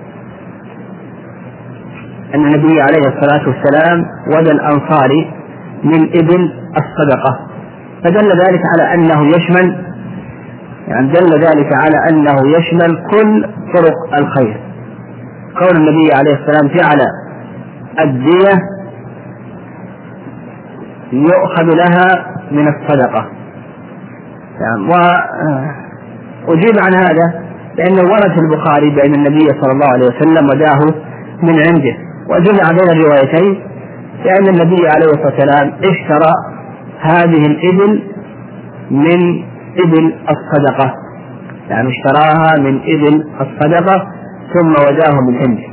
أن النبي عليه الصلاة والسلام ودى الأنصار من إبل الصدقة، فدل ذلك على أنه يشمل يعني دل ذلك على أنه يشمل كل طرق الخير. قول النبي عليه السلام جعل الدية يؤخذ لها من الصدقة، يعني وأجيب عن هذا لأنه ورد في البخاري بأن النبي صلى الله عليه وسلم وداه من عنده، وجمع بين الروايتين لأن النبي عليه الصلاة والسلام اشترى هذه الإبل من إبل الصدقة، يعني اشتراها من إبل الصدقة ثم وداه من عنده.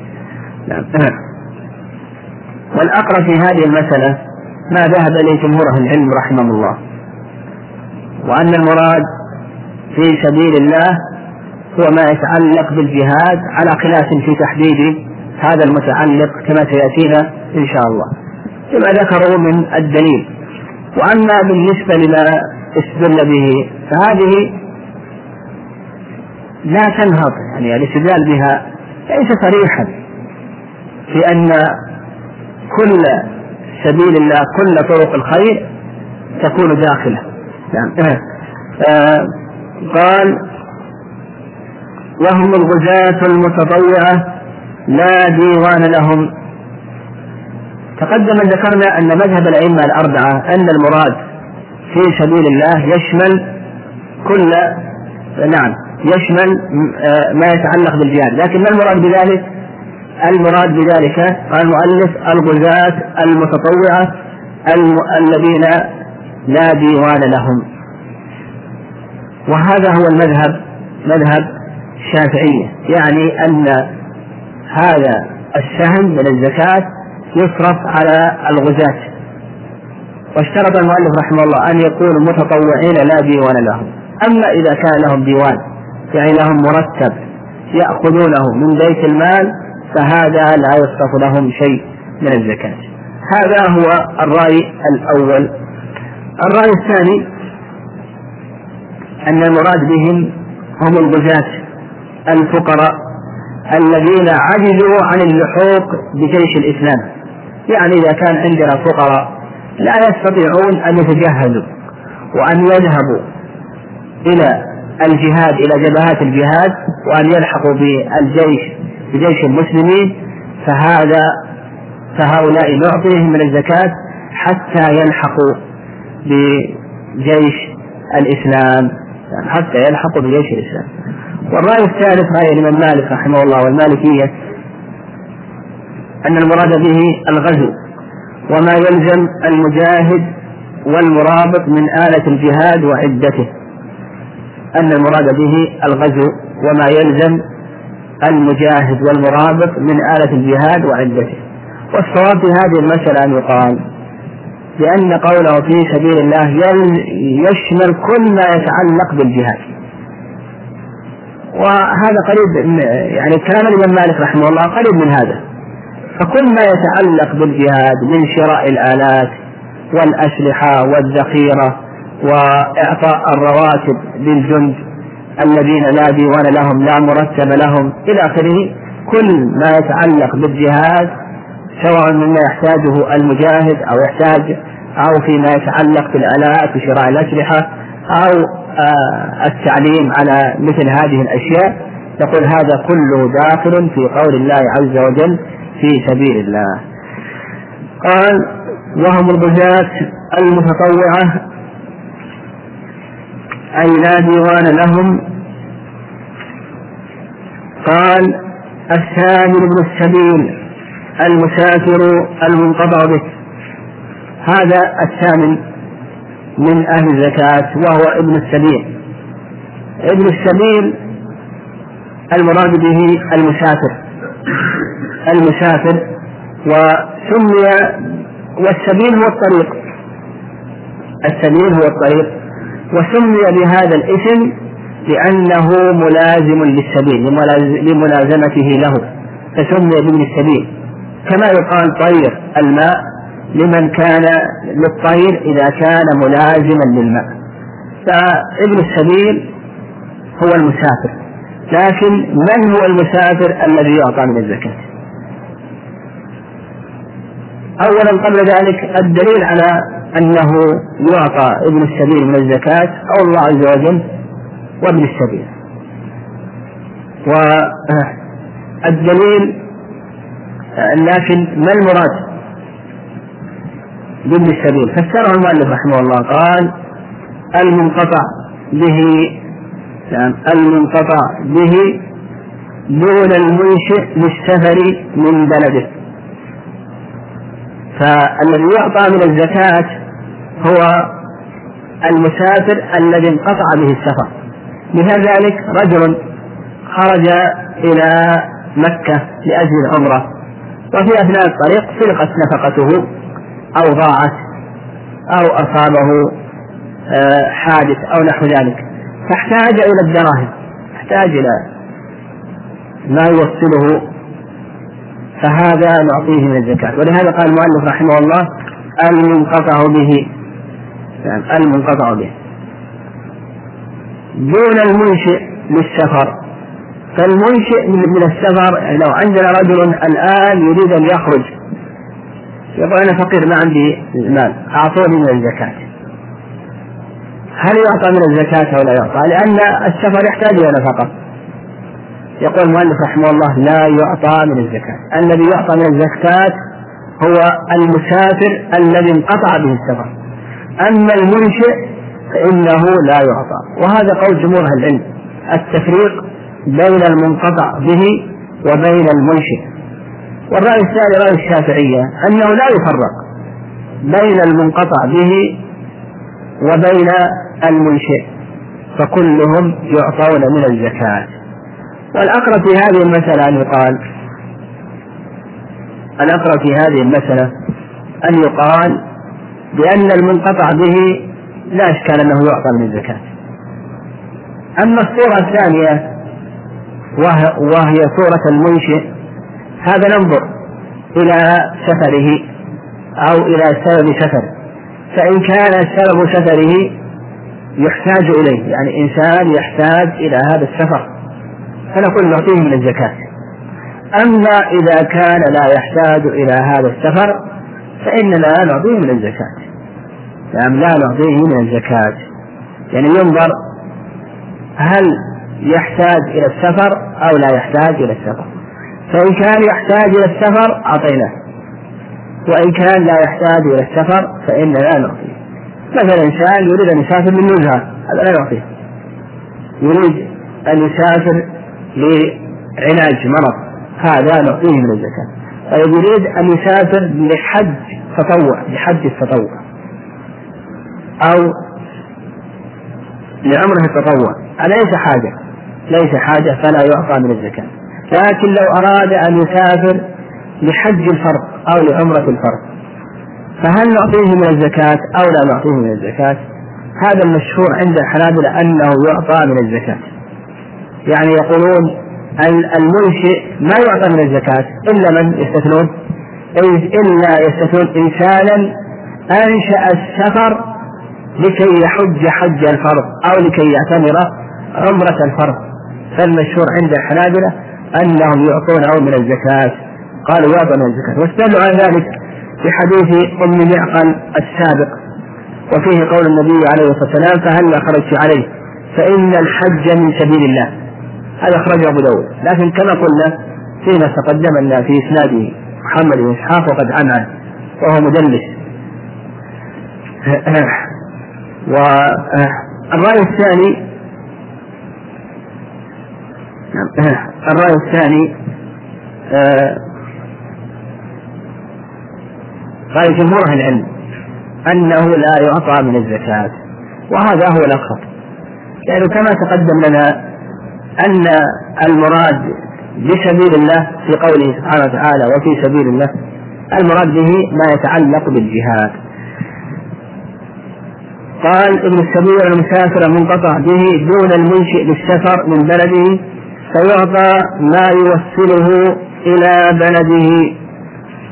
والأقرب في هذه المسألة ما ذهب إليه جمهور أهل العلم رحمه الله، وأن المراد في سبيل الله هو ما يتعلق بالجهاد على خلاف في تحديد هذا المتعلق كما سيأتينا إن شاء الله كما ذكروا من الدليل. وأما بالنسبة لما استدل به فهذه لا تنهض، يعني الاستدلال بها ليس صريحا في أن كل سبيل الله كل طرق الخير تكون داخله. يعني آه قال وهم الغزاة المتطوعة لا ديوان لهم. تقدم ذكرنا أن مذهب الأئمة الأربعة أن المراد في سبيل الله يشمل كل نعم يشمل ما يتعلق بالجهاد، لكن ما المراد بذلك؟ المراد بذلك قال المؤلف الغزاة المتطوعة الذين لا ديوان لهم، وهذا هو المذهب مذهب الشافعية، يعني أن هذا السهم من الزكاة يصرف على الغزاة. واشترط المؤلف رحمه الله أن يكونوا متطوعين لا ديوان لهم. أما إذا كان لهم ديوان يعني لهم مرتب يأخذونه من بيت المال فهذا لا يصرف لهم شيء من الزكاة. هذا هو الرأي الأول. الرأي الثاني أن المراد بهم هم الغزاة الفقراء الذين عجزوا عن اللحوق بجيش الإسلام، يعني إذا كان عندنا فقراء لا يستطيعون أن يتجهزوا وأن يذهبوا إلى الجهاد إلى جبهات الجهاد وأن يلحقوا بالجيش بجيش المسلمين، فهذا فهؤلاء نعطيهم من الزكاة حتى يلحقوا بجيش الإسلام، يعني حتى يلحقوا بجيش الإسلام. والرأي الثالث رأي الإمام مالك رحمه الله والمالكية أن المراد به الغزو وما يلزم المجاهد والمرابط من آلة الجهاد وعدته، أن المراد به الغزو وما يلزم المجاهد والمرابط من آلة الجهاد وعدته. والصواب في هذه المسألة أن يقال بأن قوله في سبيل الله يشمل كل ما يتعلق بالجهاد، وهذا قريب يعني كلام الإمام مالك رحمه الله قريب من هذا، فكل ما يتعلق بالجهاد من شراء الآلات والأسلحة والذخيرة وإعطاء الرواتب للجند الذين لا ديوان لهم لا مرتب لهم إلى آخره، كل ما يتعلق بالجهاد سواء مما يحتاجه المجاهد أو يحتاج أو فيما يتعلق بالآلات وشراء الأسلحة أو التعليم على مثل هذه الأشياء، يقول هذا كله داخل في قول الله عز وجل في سبيل الله. قال وهم الغزاة المتطوعة أي لا ديوان لهم. قال الثامن ابن السبيل المسافر المنقطع به، هذا الثامن من أهل الزكاة وهو ابن السبيل. ابن السبيل المراد به المسافر المسافر وسمي والسبيل هو الطريق السبيل هو الطريق وسمي بهذا الاسم لأنه ملازم للسبيل لملازمته له، فسمي بابن السبيل كما يقال طير الماء لمن كان للطير إذا كان ملازما للماء. فابن السبيل هو المسافر، لكن من هو المسافر الذي يعطى من الزكاة؟ أولا قبل ذلك الدليل على أنه يعطى ابن السبيل من الزكاة أو الله عز وجل وابن السبيل. والدليل لكن ما المراد بابن السبيل؟ فسره المؤلف رحمه الله قال المنقطع به يعني المنقطع به دون المنشئ للسفر من بلده. فالذي يعطى من الزكاة هو المسافر الذي انقطع به السفر. مثال ذلك رجل خرج إلى مكة لأجل العمرة وفي أثناء الطريق سرقت نفقته أو ضاعت أو أصابه حادث أو نحو ذلك، فاحتاج إلى الدراهم، احتاج إلى ما يوصله، فهذا نعطيه من الزكاة. ولهذا قال المؤلف رحمه الله المنقطع به يعني المنقطع به دون المنشئ للسفر. فالمنشئ من السفر يعني لو عندنا رجل الآن يريد أن يخرج يقول أنا فقير ما عندي المال أعطوني من الزكاة، هل يعطى من الزكاة أو لا يعطى؟ لأن السفر يحتاج إلى نفقة. يقول المؤلف رحمه الله لا يعطى من الزكاة. الذي يعطى من الزكاة هو المسافر الذي انقطع به السفر، أما المنشئ فإنه لا يعطى. وهذا قول جمهور العلم التفريق بين المنقطع به وبين المنشئ. والرأي الثاني رأي الشافعية أنه لا يفرق بين المنقطع به وبين المنشئ، فكلهم يعطون من الزكاة. والأقرب في هذه المسألة أن يقال الأقرب في هذه المسألة أن يقال بأن المنقطع به لا إشكال أنه يعطى من الزكاة. أما الصورة الثانية وهي صورة المنشئ، هذا ننظر إلى سفره أو إلى سبب سفره. فإن كان سبب سفره يحتاج إليه يعني إنسان يحتاج إلى هذا السفر فنقول نعطيه من الزكاة. أما إذا كان لا يحتاج إلى هذا السفر فإننا نعطيه من الزكاة، يعني لا نعطيه من الزكاة. يعني ينظر هل يحتاج إلى السفر أو لا يحتاج إلى السفر. فإن كان يحتاج إلى السفر أعطيناه، وإن كان لا يحتاج إلى السفر فإننا لا نعطيه. مثلا إنسان يريد أن يسافر من نزهة، هذا لا نعطيه. يريد أن يسافر لعلاج مرض، هذا نعطيه من الزكاة. طيب يريد أن يسافر لحج تطوع، لحج التطوع أو لعمره التطوع، هذا ليس حاجة ليس حاجة فلا يعطى من الزكاة. لكن لو أراد أن يسافر لحج الفرض أو لعمرة الفرض فهل نعطيه من الزكاة أو لا نعطيه من الزكاة؟ هذا المشهور عند الحنابلة أنه يعطى من الزكاة. يعني يقولون المنشئ ما يعطى من الزكاة إلا من يستثنون إلا يستثنون إنسانا أنشأ السفر لكي يحج حج الفرض أو لكي يعتمر عمرة الفرض. فالمشهور عند الحنابلة أنهم يعطون من الزكاة، قالوا يعطى من الزكاة. واستدلوا على ذلك بحديث أم معقل السابق وفيه قول النبي عليه الصلاة والسلام فهل خرجت عليه فإن الحج من سبيل الله. هذا أخرجه أبو داود، لكن كما قلنا فيما تقدم أن في إسناده محمد بن إسحاق وقد عنه وهو مدلس. والرأي الثاني الرأي الثاني رأي جمهور أهل العلم أنه لا يعطى من الزكاة، وهذا هو الأقرب. يعني كما تقدم لنا أن المراد بسبيل الله في قوله سبحانه وتعالى وفي سبيل الله المراد به ما يتعلق بالجهاد. قال ابن السبيل المسافر المنقطع به دون المنشئ بالسفر من بلده فيعطى ما يوصله إلى بلده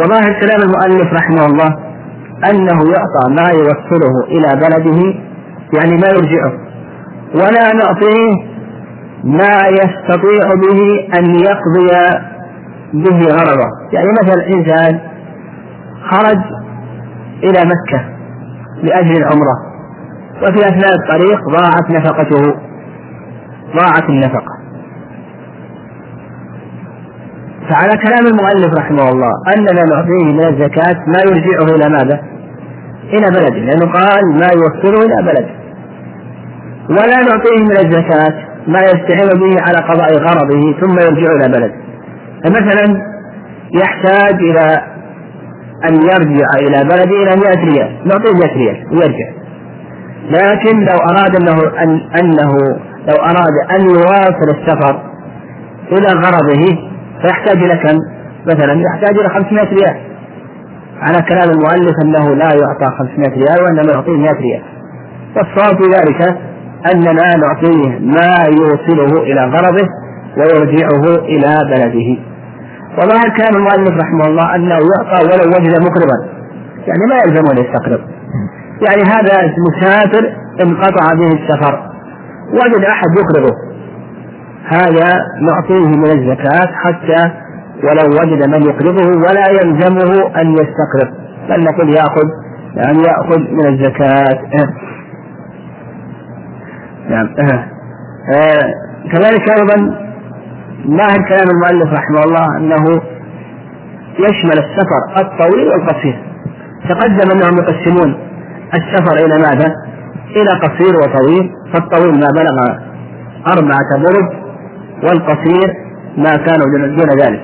وظاهر كلام المؤلف رحمه الله أنه يعطى ما يوصله إلى بلده، يعني ما يرجعه، ولا نعطيه ما يستطيع به أن يقضي به غرضه. يعني مثلا إنسان خرج إلى مكة لأجل العمرة وفي أثناء الطريق ضاعت نفقته، ضاعت النفقة، فعلى كلام المؤلف رحمه الله أننا نعطيه من الزكاة ما يرجعه إلى ماذا؟ إلى بلده، لأنه قال ما يوصله إلى بلده، ولا نعطيه من الزكاة ما يستعين به على قضاء غرضه ثم يرجع إلى بلده. فمثلا يحتاج إلى أن يرجع إلى بلده إلى مئة ريال، نعطيه مئة ريال ويرجع. لكن لو أراد أنه, أن أنه لو أراد أن يواصل السفر إلى غرضه فيحتاج إلى كم؟ مثلا يحتاج إلى خمسمائة ريال. على كلام المؤلف أنه لا يعطى خمسمائة ريال وإنما يعطيه مئة ريال. والصواب في ذلك أننا نعطيه ما يوصله إلى غرضه ويرجعه إلى بلده. وظاهر كلام المؤلف رحمه الله أنه يعطى ولو وجد مقربا، يعني ما يلزم أن يستقرب. يعني هذا مسافر انقطع به السفر وجد أحد يقربه، هذا نعطيه من الزكاة حتى ولو وجد من يقربه ولا يلزمه أن يستقرب، بل نقول يأخذ يعني يأخذ من الزكاة. نعم. آه. آه. كذلك أيضا ظاهر كلام المؤلف رحمه الله أنه يشمل السفر الطويل والقصير. تقدم أنهم يقسمون السفر إلى ماذا؟ إلى قصير وطويل، فالطويل ما بلغ أربعة برد والقصير ما كانوا دون ذلك.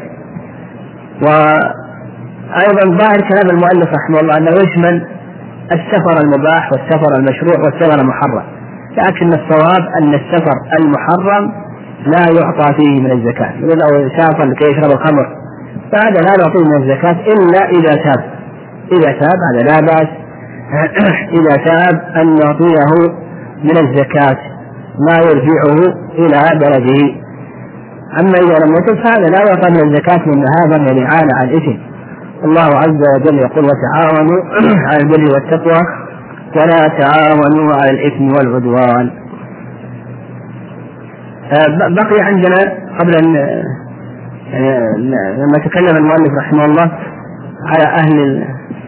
وأيضا ظاهر كلام المؤلف رحمه الله أنه يشمل السفر المباح والسفر المشروع والسفر المحرم، لكن الصواب أن السفر المحرم لا يعطى فيه من الزكاة. لو سافر لكي يشرب الخمر فهذا لا نعطيه من الزكاة إلا إذا تاب، إذا تاب هذا لا بأس إذا تاب أن نعطيه من الزكاة ما يرجعه إلى بلده. أما إذا لم يتب فهذا لا يعطى من الزكاة من هذا يعني عانى عن الإثم. الله عز وجل يقول وتعاونوا على البر والتقوى ولا تعاونوا على الإثم والعدوان. بقي عندنا قبل أن يعني لما تكلم المؤلف رحمه الله على أهل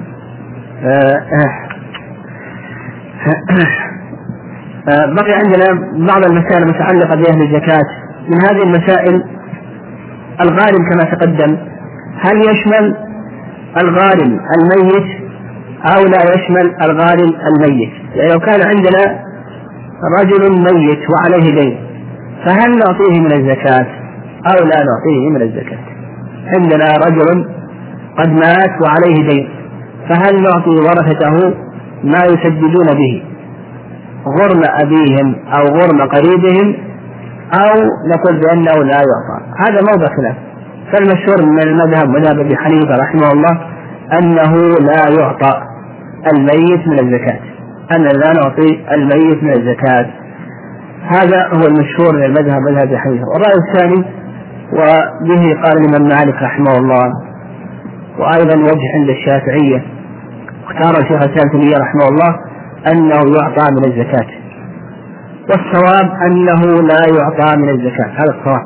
بقي عندنا بعض المسائل المتعلقة بأهل الزكاة. من هذه المسائل الغارم كما تقدم، هل يشمل الغارم الميت أو لا يشمل الغارم الميت؟ يعني لو كان عندنا رجل ميت وعليه دين فهل نعطيه من الزكاة أو لا نعطيه من الزكاة؟ عندنا رجل قد مات وعليه دين، فهل نعطي ورثته ما يسددون به غرم أبيهم أو غرم قريبهم أو نقول بأنه لا يعطى؟ هذا موضع خلاف. فالمشهور من المذهب مذهب أبي حنيفة رحمه الله أنه لا يعطى الميت من الزكاة، أن لا نعطي الميت من الزكاة. هذا هو المشهور من المذهب مذهب أبي حنيفة. والرأي الثاني وبه قال الإمام مالك رحمه الله وأيضا وجه عند الشافعية اختار الشيخ الإسلام ابن تيمية رحمه الله أنه يعطى من الزكاة، والصواب أنه لا يعطى من الزكاة. هذا الصواب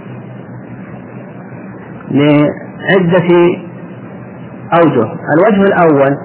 لعدة أوجه. الوجه الأول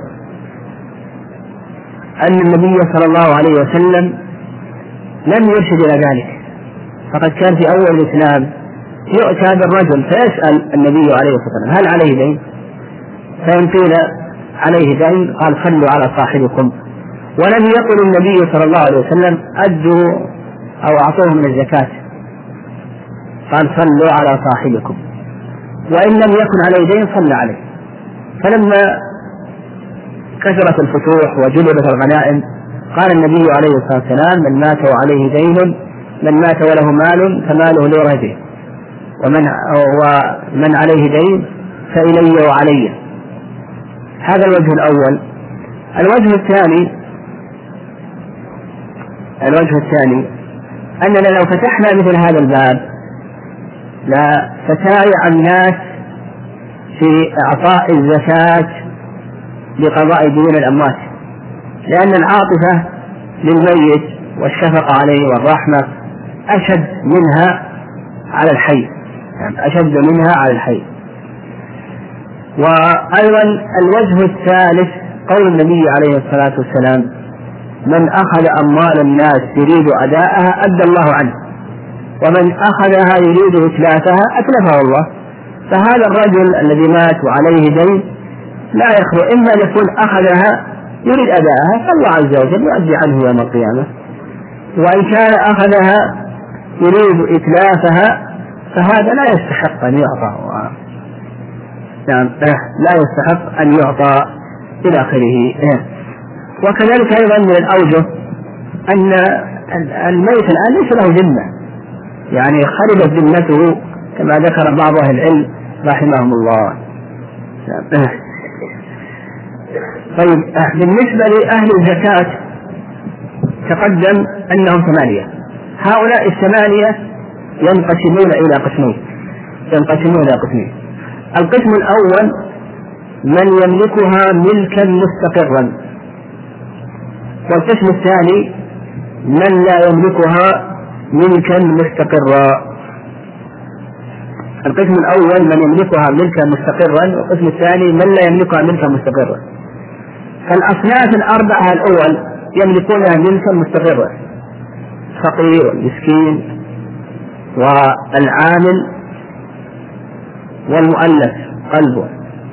أن النبي صلى الله عليه وسلم لم يرشد إلى ذلك، فقد كان في أول الإسلام يؤتى بالرجل فيسأل النبي عليه الصلاة والسلام هل عليه دين؟ فإن قيل عليه دين قال صلوا على صاحبكم، ولم يقل النبي صلى الله عليه وسلم أدوا أو أعطوه من الزكاة، قال صلوا على صاحبكم، وإن لم يكن عليه دين صلى عليه. فلما كثرت الفتوح وجلبت الغنائم قال النبي عليه الصلاة والسلام من مات وعليه دين من مات وله مال فماله لورثته، ومن, ومن عليه دين فإلي وعلي. هذا الوجه الأول. الوجه الثاني الوجه الثاني أننا لو فتحنا مثل هذا الباب لا فتايع الناس في إعطاء الزكاة لقضاء ديون الأموات، لأن العاطفة للميت والشفقة عليه والرحمة أشد منها على الحي، أشد منها على الحي. وأيضا الوجه الثالث قول النبي عليه الصلاة والسلام: من أخذ أموال الناس يريد أداءها أدى الله عنه، ومن أخذها يريد إتلافها أتلفه الله. فهذا الرجل الذي مات وعليه دين لا يخلو إما أن يكون أخذها يريد أداءها فالله عز وجل يؤدي عنه يوم القيامة، وإن كان أخذها يريد إتلافها فهذا لا يستحق أن يعطى، نعم لا يستحق أن يعطى إلى آخره. وكذلك أيضا من الأوجه أن الميت الآن ليس له ذمة، يعني خربت ذمته كما ذكر بعض أهل العلم رحمهم الله. طيب، بالنسبة لأهل الزكاة تقدم أنهم ثمانية. هؤلاء الثمانية ينقسمون إلى قسمين ينقسمون إلى قسمين القسم الأول من يملكها ملكا مستقرا، والقسم الثاني من لا يملكها ملكا مستقرا. القسم الأول من يملكها ملكا مستقرا، والقسم الثاني من لا يملكها ملكا مستقرا. فالأصناف الأربعة الأول يملكونها ملكا مستقرا: الفقير والمسكين والعامل والمؤلف قلبه.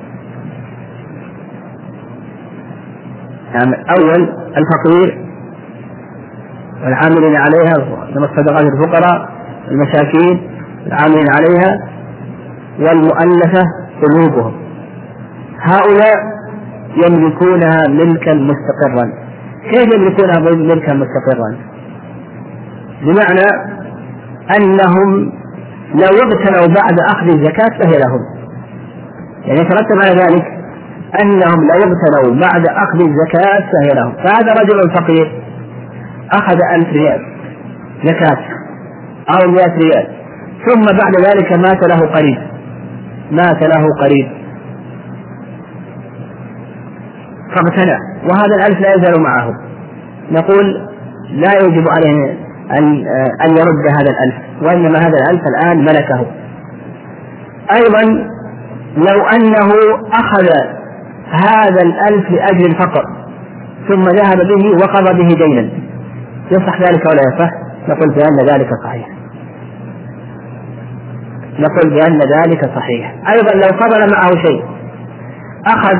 يعني أول الفقير والعاملين عليها كما الصدقات الفقراء، المساكين العاملين عليها، والمؤلفة قلوبهم. هؤلاء يملكونها ملكا مستقرا. كيف يملكونها ملكا مستقرا؟ بمعنى أنهم لو ابتلوا بعد أخذ الزكاة فهي لهم، يعني يترتب على ذلك أنهم لو ابتلوا بعد أخذ الزكاة فهي لهم. فهذا رجل فقير أخذ ألف ريال زكاة أو مئة ريال، ثم بعد ذلك مات له قريب مات له قريب فاغتنى، وهذا الألف لا يزال معه، نقول لا يجب عليه أن أن يرد هذا الألف، وإنما هذا الألف الآن ملكه. أيضا لو أنه أخذ هذا الألف لأجل الفقر ثم ذهب به وقضى به دينا، يصح ذلك ولا يصح؟ نقول بأن ذلك صحيح نقول بأن ذلك صحيح. أيضا لو فضل معه شيء، أخذ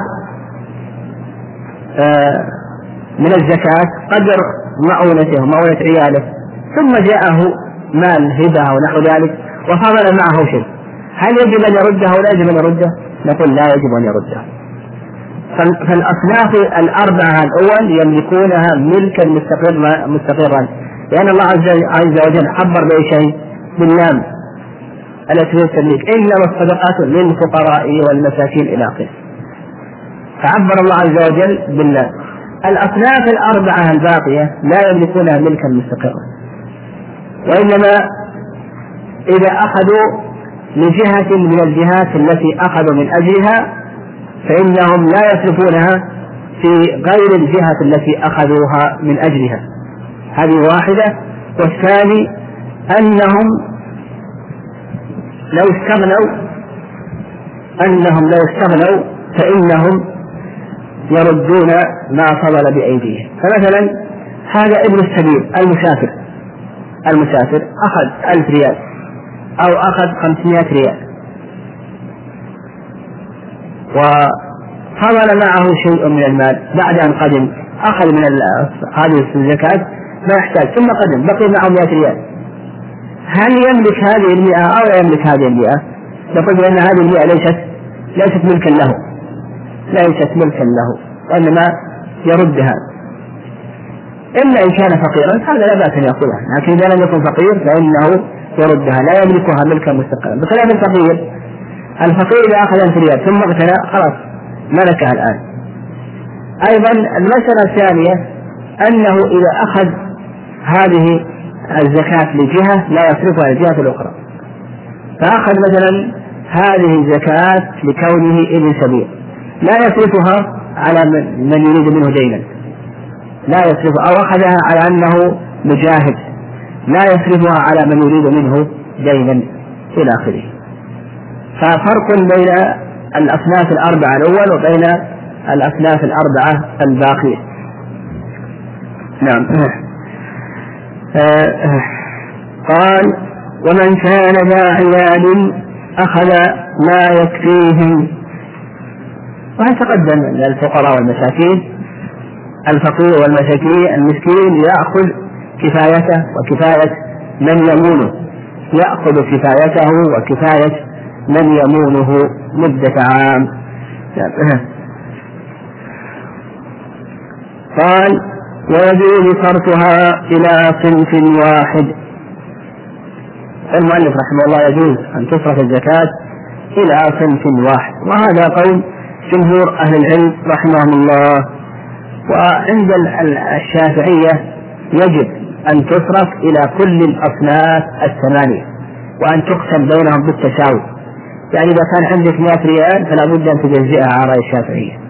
آه من الزكاة قدر معونته معونة عياله، ثم جاءه مال هبة ونحو ذلك وفضل معه شيء، هل يجب أن يرده ولا يجب أن يرده؟ نقول لا يجب أن يرده. فالأصناف الأربعة الأول يملكونها ملكا مستقرا مستقرا لأن الله عز وجل عبر بأي شيء؟ باللام التي هي التمليك: إنما الصدقات للفقراء والمساكين إلى آخره، فعبر الله عز وجل باللام. الأصناف الأربعة الباقية لا يملكونها ملكا مستقرا، وإنما إذا أخذوا لجهة من الجهات التي أخذوا من أجلها فإنهم لا يصرفونها في غير الجهة التي أخذوها من أجلها. هذه واحدة. والثاني أنهم لو استغنوا أنهم لو استغنوا فإنهم يردون ما فضل بأيديهم. فمثلا هذا ابن السبيل المسافر المسافر أخذ ألف ريال أو أخذ خمسمائة ريال وفضل معه شيء من المال بعد أن قدم، أخذ من هذه الزكاة ما يحتاج ثم قدم بقي معه مئة ريال، هل يملك هذه المئة أو لا يملك هذه المئة؟ نقول بأن هذه المئة ليست ليست ملكا له ليست ملكا له وإنما يردها، إلا إن كان فقيرا هذا لا بأس أن يأخذها، لكن إذا لم يكن فقير فإنه يردها لا يملكها ملكا مستقلا. بخلاف الفقير الفقير إذا أخذ ألف ريال ثم اغتنى خلاص ملكها الآن. أيضا المسألة الثانية أنه إذا أخذ هذه الزكاة لجهة لا يصرفها للجهة الأخرى، فأخذ مثلا هذه زكاة لكونه ابن سبيل، لا يصرفها على من يريد منه دينا، لا يصرفها، أو أخذها على أنه مجاهد، لا يصرفها على من يريد منه دينا إلى آخره. ففرق بين الأصناف الأربعة الأول وبين الأصناف الأربعة الباقية. نعم. قال ومن كان ذا عيال أخذ ما يكفيهم. وهل تقدم للفقراء والمساكين، الفقير والمساكين المسكين يأخذ كفايته وكفاية من يمونه، يأخذ كفايته وكفاية من يمونه مدة عام. قال ويجوز صرفها إلى صنف واحد. المؤلف رحمه الله يجوز أن تصرف الزكاة إلى صنف واحد، وهذا قول جمهور أهل العلم رحمهم الله. وعند الشافعية يجب أن تصرف إلى كل الأصناف الثمانية وأن تقسم بينهم بالتساوي، يعني إذا كان عندك مئة ريال فلا بد أن تجزئها على رأي الشافعية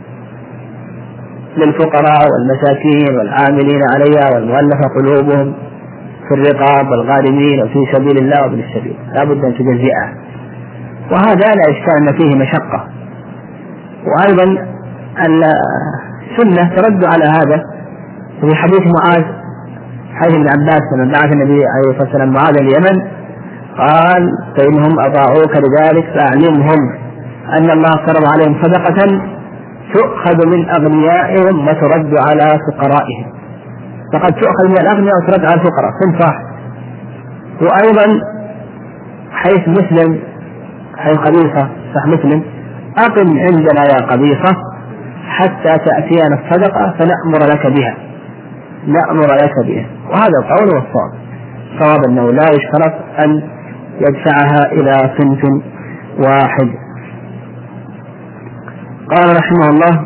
للفقراء والمساكين والعاملين عليها والمؤلفة قلوبهم في الرقاب والغارمين وفي سبيل الله وابن السبيل، لا بد أن تجزئها، وهذا لا إشكال أن فيه مشقة. وأيضا السنة ترد على هذا في حديث معاذ، حديث ابن عباس لما بعث النبي عليه الصلاة والسلام معاذ اليمن قال فإنهم أطاعوك لذلك فأعلمهم أن الله فرض عليهم صدقة تؤخذ من أغنيائهم وترد على فقرائهم، فقد تؤخذ من الأغنياء وترد على الفقراء صنف واحد. وأيضا حيث مسلم حيث قبيصة صح مسلم أقم عندنا يا قبيصة حتى تأتينا الصدقة فنأمر لك بها، نأمر لك بها. وهذا القول والصواب، صواب أنه لا يشترط أن يدفعها إلى صنف واحد. قال رحمه الله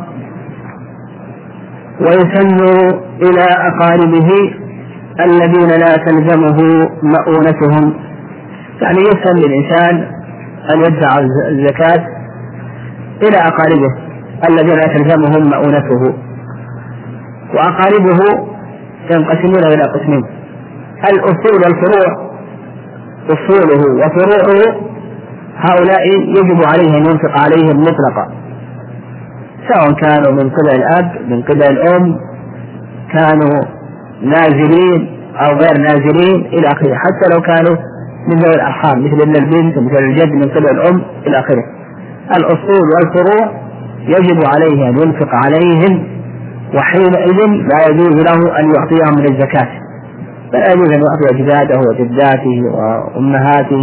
ويسن إلى أقاربه الذين لا تلزمه مؤونتهم، يعني يسن للإنسان أن يدفع الزكاة إلى أقاربه الذين لا تلزمهم مؤونته. وأقاربه ينقسمون إلى قسمين: الأصول والفروع، أصوله وفروعه هؤلاء يجب عليه أن ينفق عليهم مطلقا، سواء كانوا من قبل الأب من قبل الأم، كانوا نازلين أو غير نازلين إلى آخره، حتى لو كانوا من ذوي الأرحام مثل ابن البنت مثل الجد من قبل الأم إلى آخره. الأصول والفروع يجب عليه أن ينفق عليهم، وحينئذ لا يجوز له أن يعطيهم من الزكاة، فلا يجوز أن يعطي أجداده وجداته وأمهاته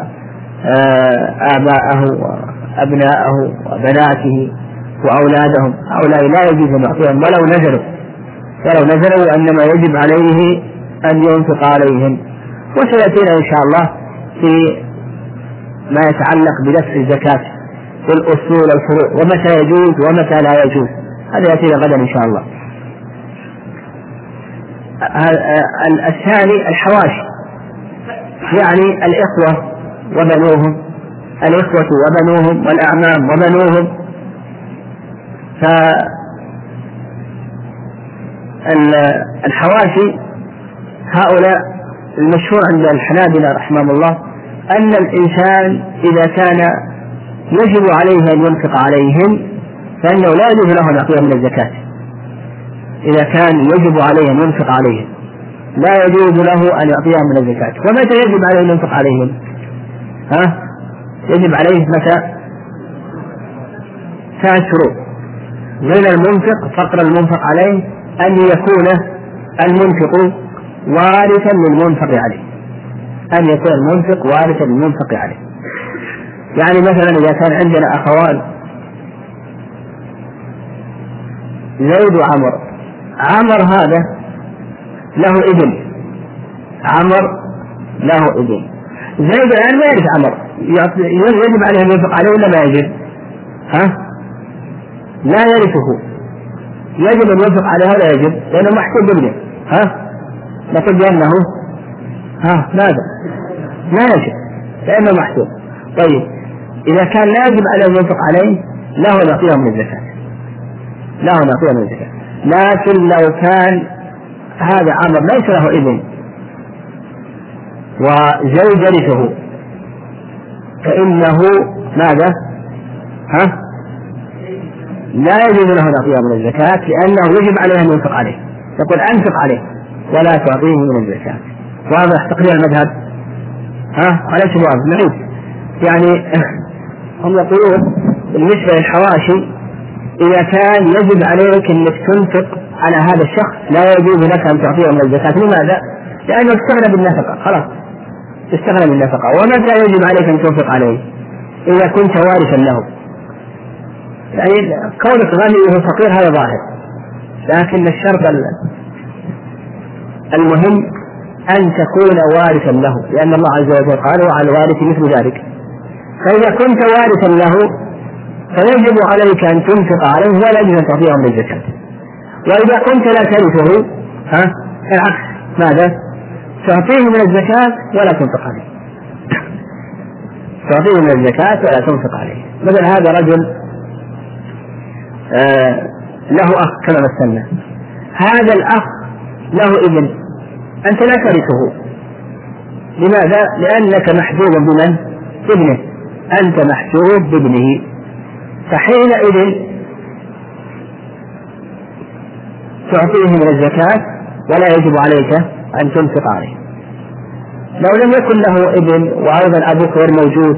وآباءه وأبناءه وبناته وأولادهم، هؤلاء لا يجوز أن يعطيهم ولو نزلوا ولو نزلوا وإنما يجب عليه أن ينفق عليهم. وسيأتينا إن شاء الله في ما يتعلق بدفع الزكاة والأصول والفروع ومتى يجوز ومتى لا يجوز، هذا يأتينا غدا إن شاء الله. الثاني الحواشي، يعني الإخوة وبنوهم، الإخوة وبنوهم والأعمام وبنوهم. فالحواشي هؤلاء المشهور عند الحنابلة رحمهم الله أن الإنسان إذا كان يجب عليه أن ينفق عليهم فإنه لا يجوز له أن يعطيهم من الزكاة. إذا كان يجب عليه أن ينفق عليهم لا يجوز له أن يعطيهم من الزكاة. ومتى يجب عليه أن ينفق عليهم؟ ها؟ يجب عليه متى؟ ثلاث شروط: غير المنفق، فقر المنفق عليه، أن يكون المنفق وارثا للمنفق عليه، أن يكون المنفق وارثا للمنفق عليه. يعني مثلا إذا كان عندنا أخوان زيد وعمر، عمر هذا له ابن، عمر له ابن، زيد الآن ما يرث عمر، يجب عليه أن ينفق عليه ولا ما يجب؟ ها؟ لا يرثه، يجب أن ينفق على هذا، يجب لأنه محسوب ابنه. ها؟ نقول بأنه ها ماذا؟ لا يجب لأنه محسوب. طيب إذا كان لا يجب عليه أن ينفق عليه له أن يعطيه من الزكاة، له أن يعطيه من الزكاة. لكن لو كان هذا عمر ليس له ابن وزوج يرثه فإنه ماذا؟ ها؟ لا يجب له أن يعطيه من الزكاة لأنه يجب عليه أن ينفق عليه، يقول أنفق عليه ولا تعطيه من الزكاة. واضح تقرير المذهب؟ ها؟ وليس واضح نعيد. يعني هم يقولون بالنسبة للحواشي إذا كان يجب عليك أنك تنفق على هذا الشخص لا يجوز لك أن تعطيه من الزكاة. لماذا؟ لأنه استغنى بالنفقة، خلاص استغنى بالنفقة. ومتى يجب عليك أن تنفق عليه؟ إذا كنت وارثا له. يعني كونك غني وهو فقير هذا ظاهر، لكن الشرط المهم أن تكون وارثا له، لأن الله عز وجل قال وعلى الوارث مثل ذلك. فإذا كنت وارثا له فيجب عليك أن تنفق عليه ولا يجب أن تعطيه من الزكاة. وإذا كنت لا ترثه ها العكس، ماذا؟ تعطيه من الزكاة ولا تنفق عليه، تعطيه من الزكاة ولا تنفق عليه. مثل هذا رجل آه له أخ كما مثلنا، هذا الأخ له ابن أنت لا ترثه. لماذا؟ لأنك محجوب بمن؟ ابنه، أنت محجوب بابنه. فحينئذ تعطيه من الزكاة ولا يجب عليك أن تنفق عليه. لو لم يكن له ابن وأيضا أبوك غير موجود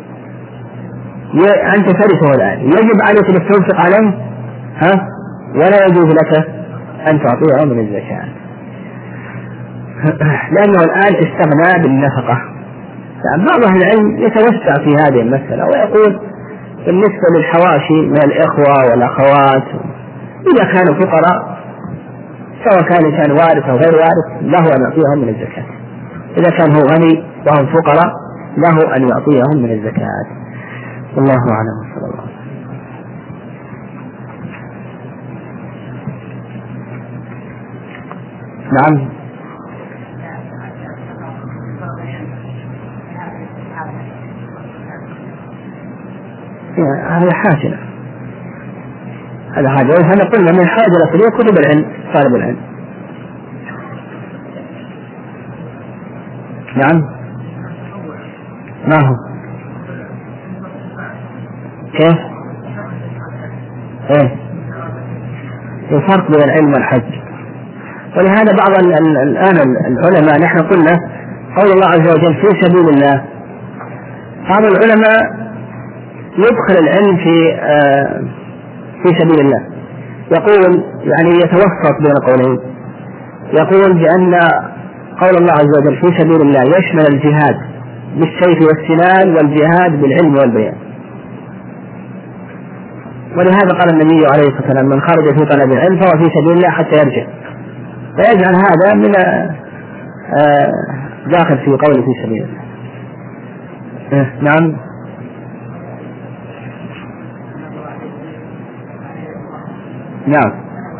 أنت ترثه الآن، يجب عليك أن تنفق عليه ها ولا يجوز لك أن تعطيه من الزكاة لأنه الآن استغنى بالنفقة. بعض أهل العلم يتوسع في هذه المسألة ويقول بالنسبة للحواشي من الإخوة والأخوات إذا كانوا فقراء سواء كان كان وارث أو غير وارث له أن يعطيهم من الزكاة. إذا كان هو غني وهم فقراء له أن يعطيهم من الزكاة. الله أعلم صلى الله عليه وسلم. نعم هذا حاجة، هذا حاجة. وإحنا قلنا من حاجة لأصلية كتب العلم طالب العلم. نعم ما هو كيف؟ ايه الفرق بين العلم والحج. ولهذا بعض الآن العلماء نحن قلنا قول الله عز وجل في سبيل الله، بعض العلماء يدخل العلم في آه في سبيل الله، يقول يعني يتوسط بين قولين، يقول بأن قول الله عز وجل في سبيل الله يشمل الجهاد بالسيف والسنان والجهاد بالعلم والبيان. ولهذا قال النبي عليه الصلاة والسلام من خرج في طلب العلم فهو في سبيل الله حتى يرجع، فيجعل هذا من آه داخل في قوله في سبيل الله. آه نعم نعم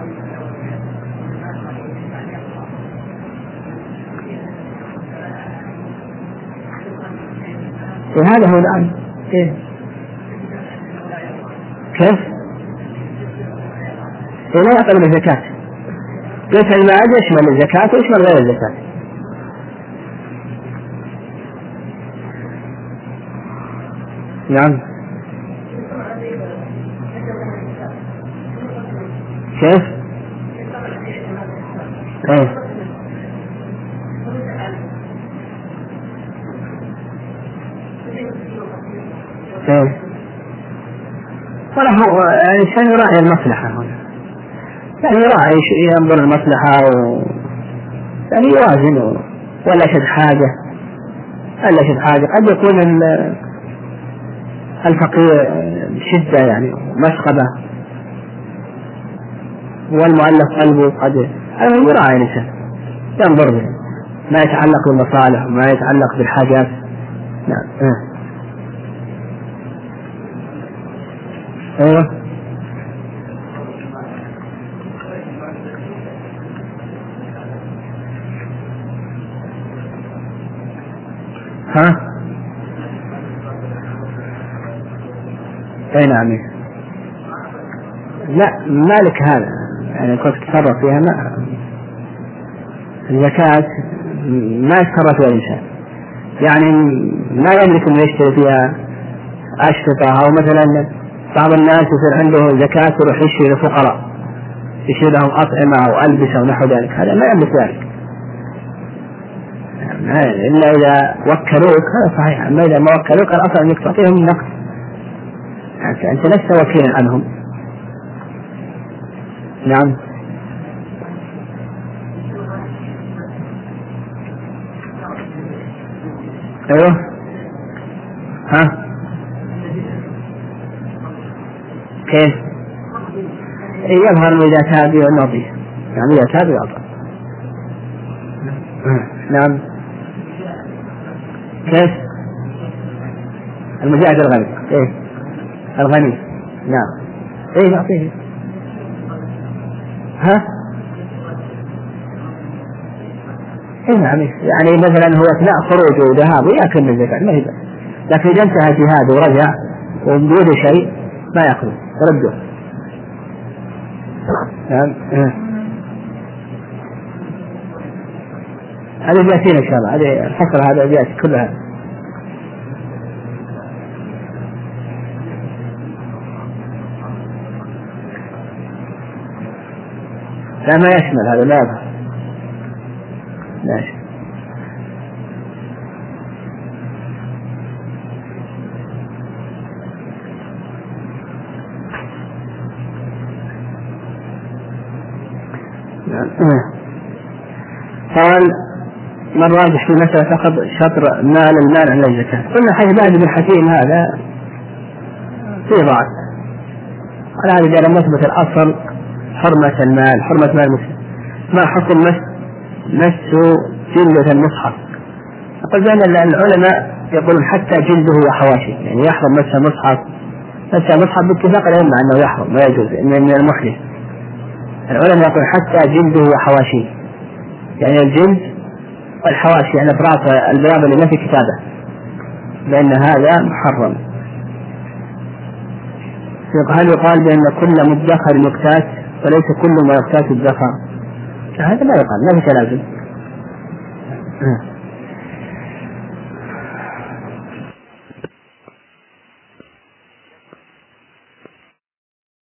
وهذا هو الآن إيه؟ كيف؟ إيه لا يعطي من الزكاة، ليس المال يشمل الزكاة ويشمل غير الزكاة. نعم كيف؟ ايه ايه وله يعني شيء يراعي المصلحة هنا، يعني يراعي ينظر المصلحة و يعني يوازن ولا شد حاجة ولا شد حاجة. قد يكون الفقير شدة يعني مسخبة والمؤلف قلبه قد يراعي الإنسان ينظر به ما يتعلق بالمصالح وما يتعلق بالحاجات. نعم اه. ايوه ها أي نعم. لا مالك هذا يعني كنت تتصرف فيها ما الزكاة ما يتصرف فيها الإنسان يعني ما يملك أن يشتري فيها أشرطة أو مثلا بعض الناس يصير عنده زكاة يروح يشتري للفقراء يشتري لهم أطعمة أو ألبسة ونحو ذلك هذا ما يملك ذلك إلا إذا وكلوك هذا صحيح أما إذا ما وكلوك الأصل أنك تعطيهم النقد يعني أنت لست وكيلا عنهم. نعم. أيوه. ها كيف يظهر إذا تاب يعطي يعني إذا تاب يعطى. نعم. كيف المجاهد الغني إيه الغني نعم إيه يعطيه. ها إيه نعم يعني مثلا هو أثناء خروجه وذهابه يأكل من الزكاة ما هي بس لكن إذا انتهى جهاده ورجع وبدون شيء ما يأكل رده. نعم. هذا بيأتينا إن شاء الله هذه الفصل هذا بيأتي كلها. لا ما يشمل هذا لا يظهر ماشي. قال من راجح في مسألة أخذ شطر مال المال عن الزكاة قلنا حيث بعد بن حكيم هذا في ضعف على هذا جاء مثبت الأصل حرمة المال حرمة مال المسلم ما حكم مس مس جلدة المصحف. قل بأن العلماء يقولون حتى جلده وحواشي يعني يحرم مس المصحف مس المصحف باتفاق الأئمة أنه يحرم ما يجوز من المحدث. العلماء يقول حتى جلده وحواشي يعني الجلد والحواشي يعني أطراف البياض اللي ما في كتابة لأن هذا محرم. هل يقال بأن كل مدخر يقتات وليس كل ما يقتات الدخر؟ هذا لا يقال لا في تلازم.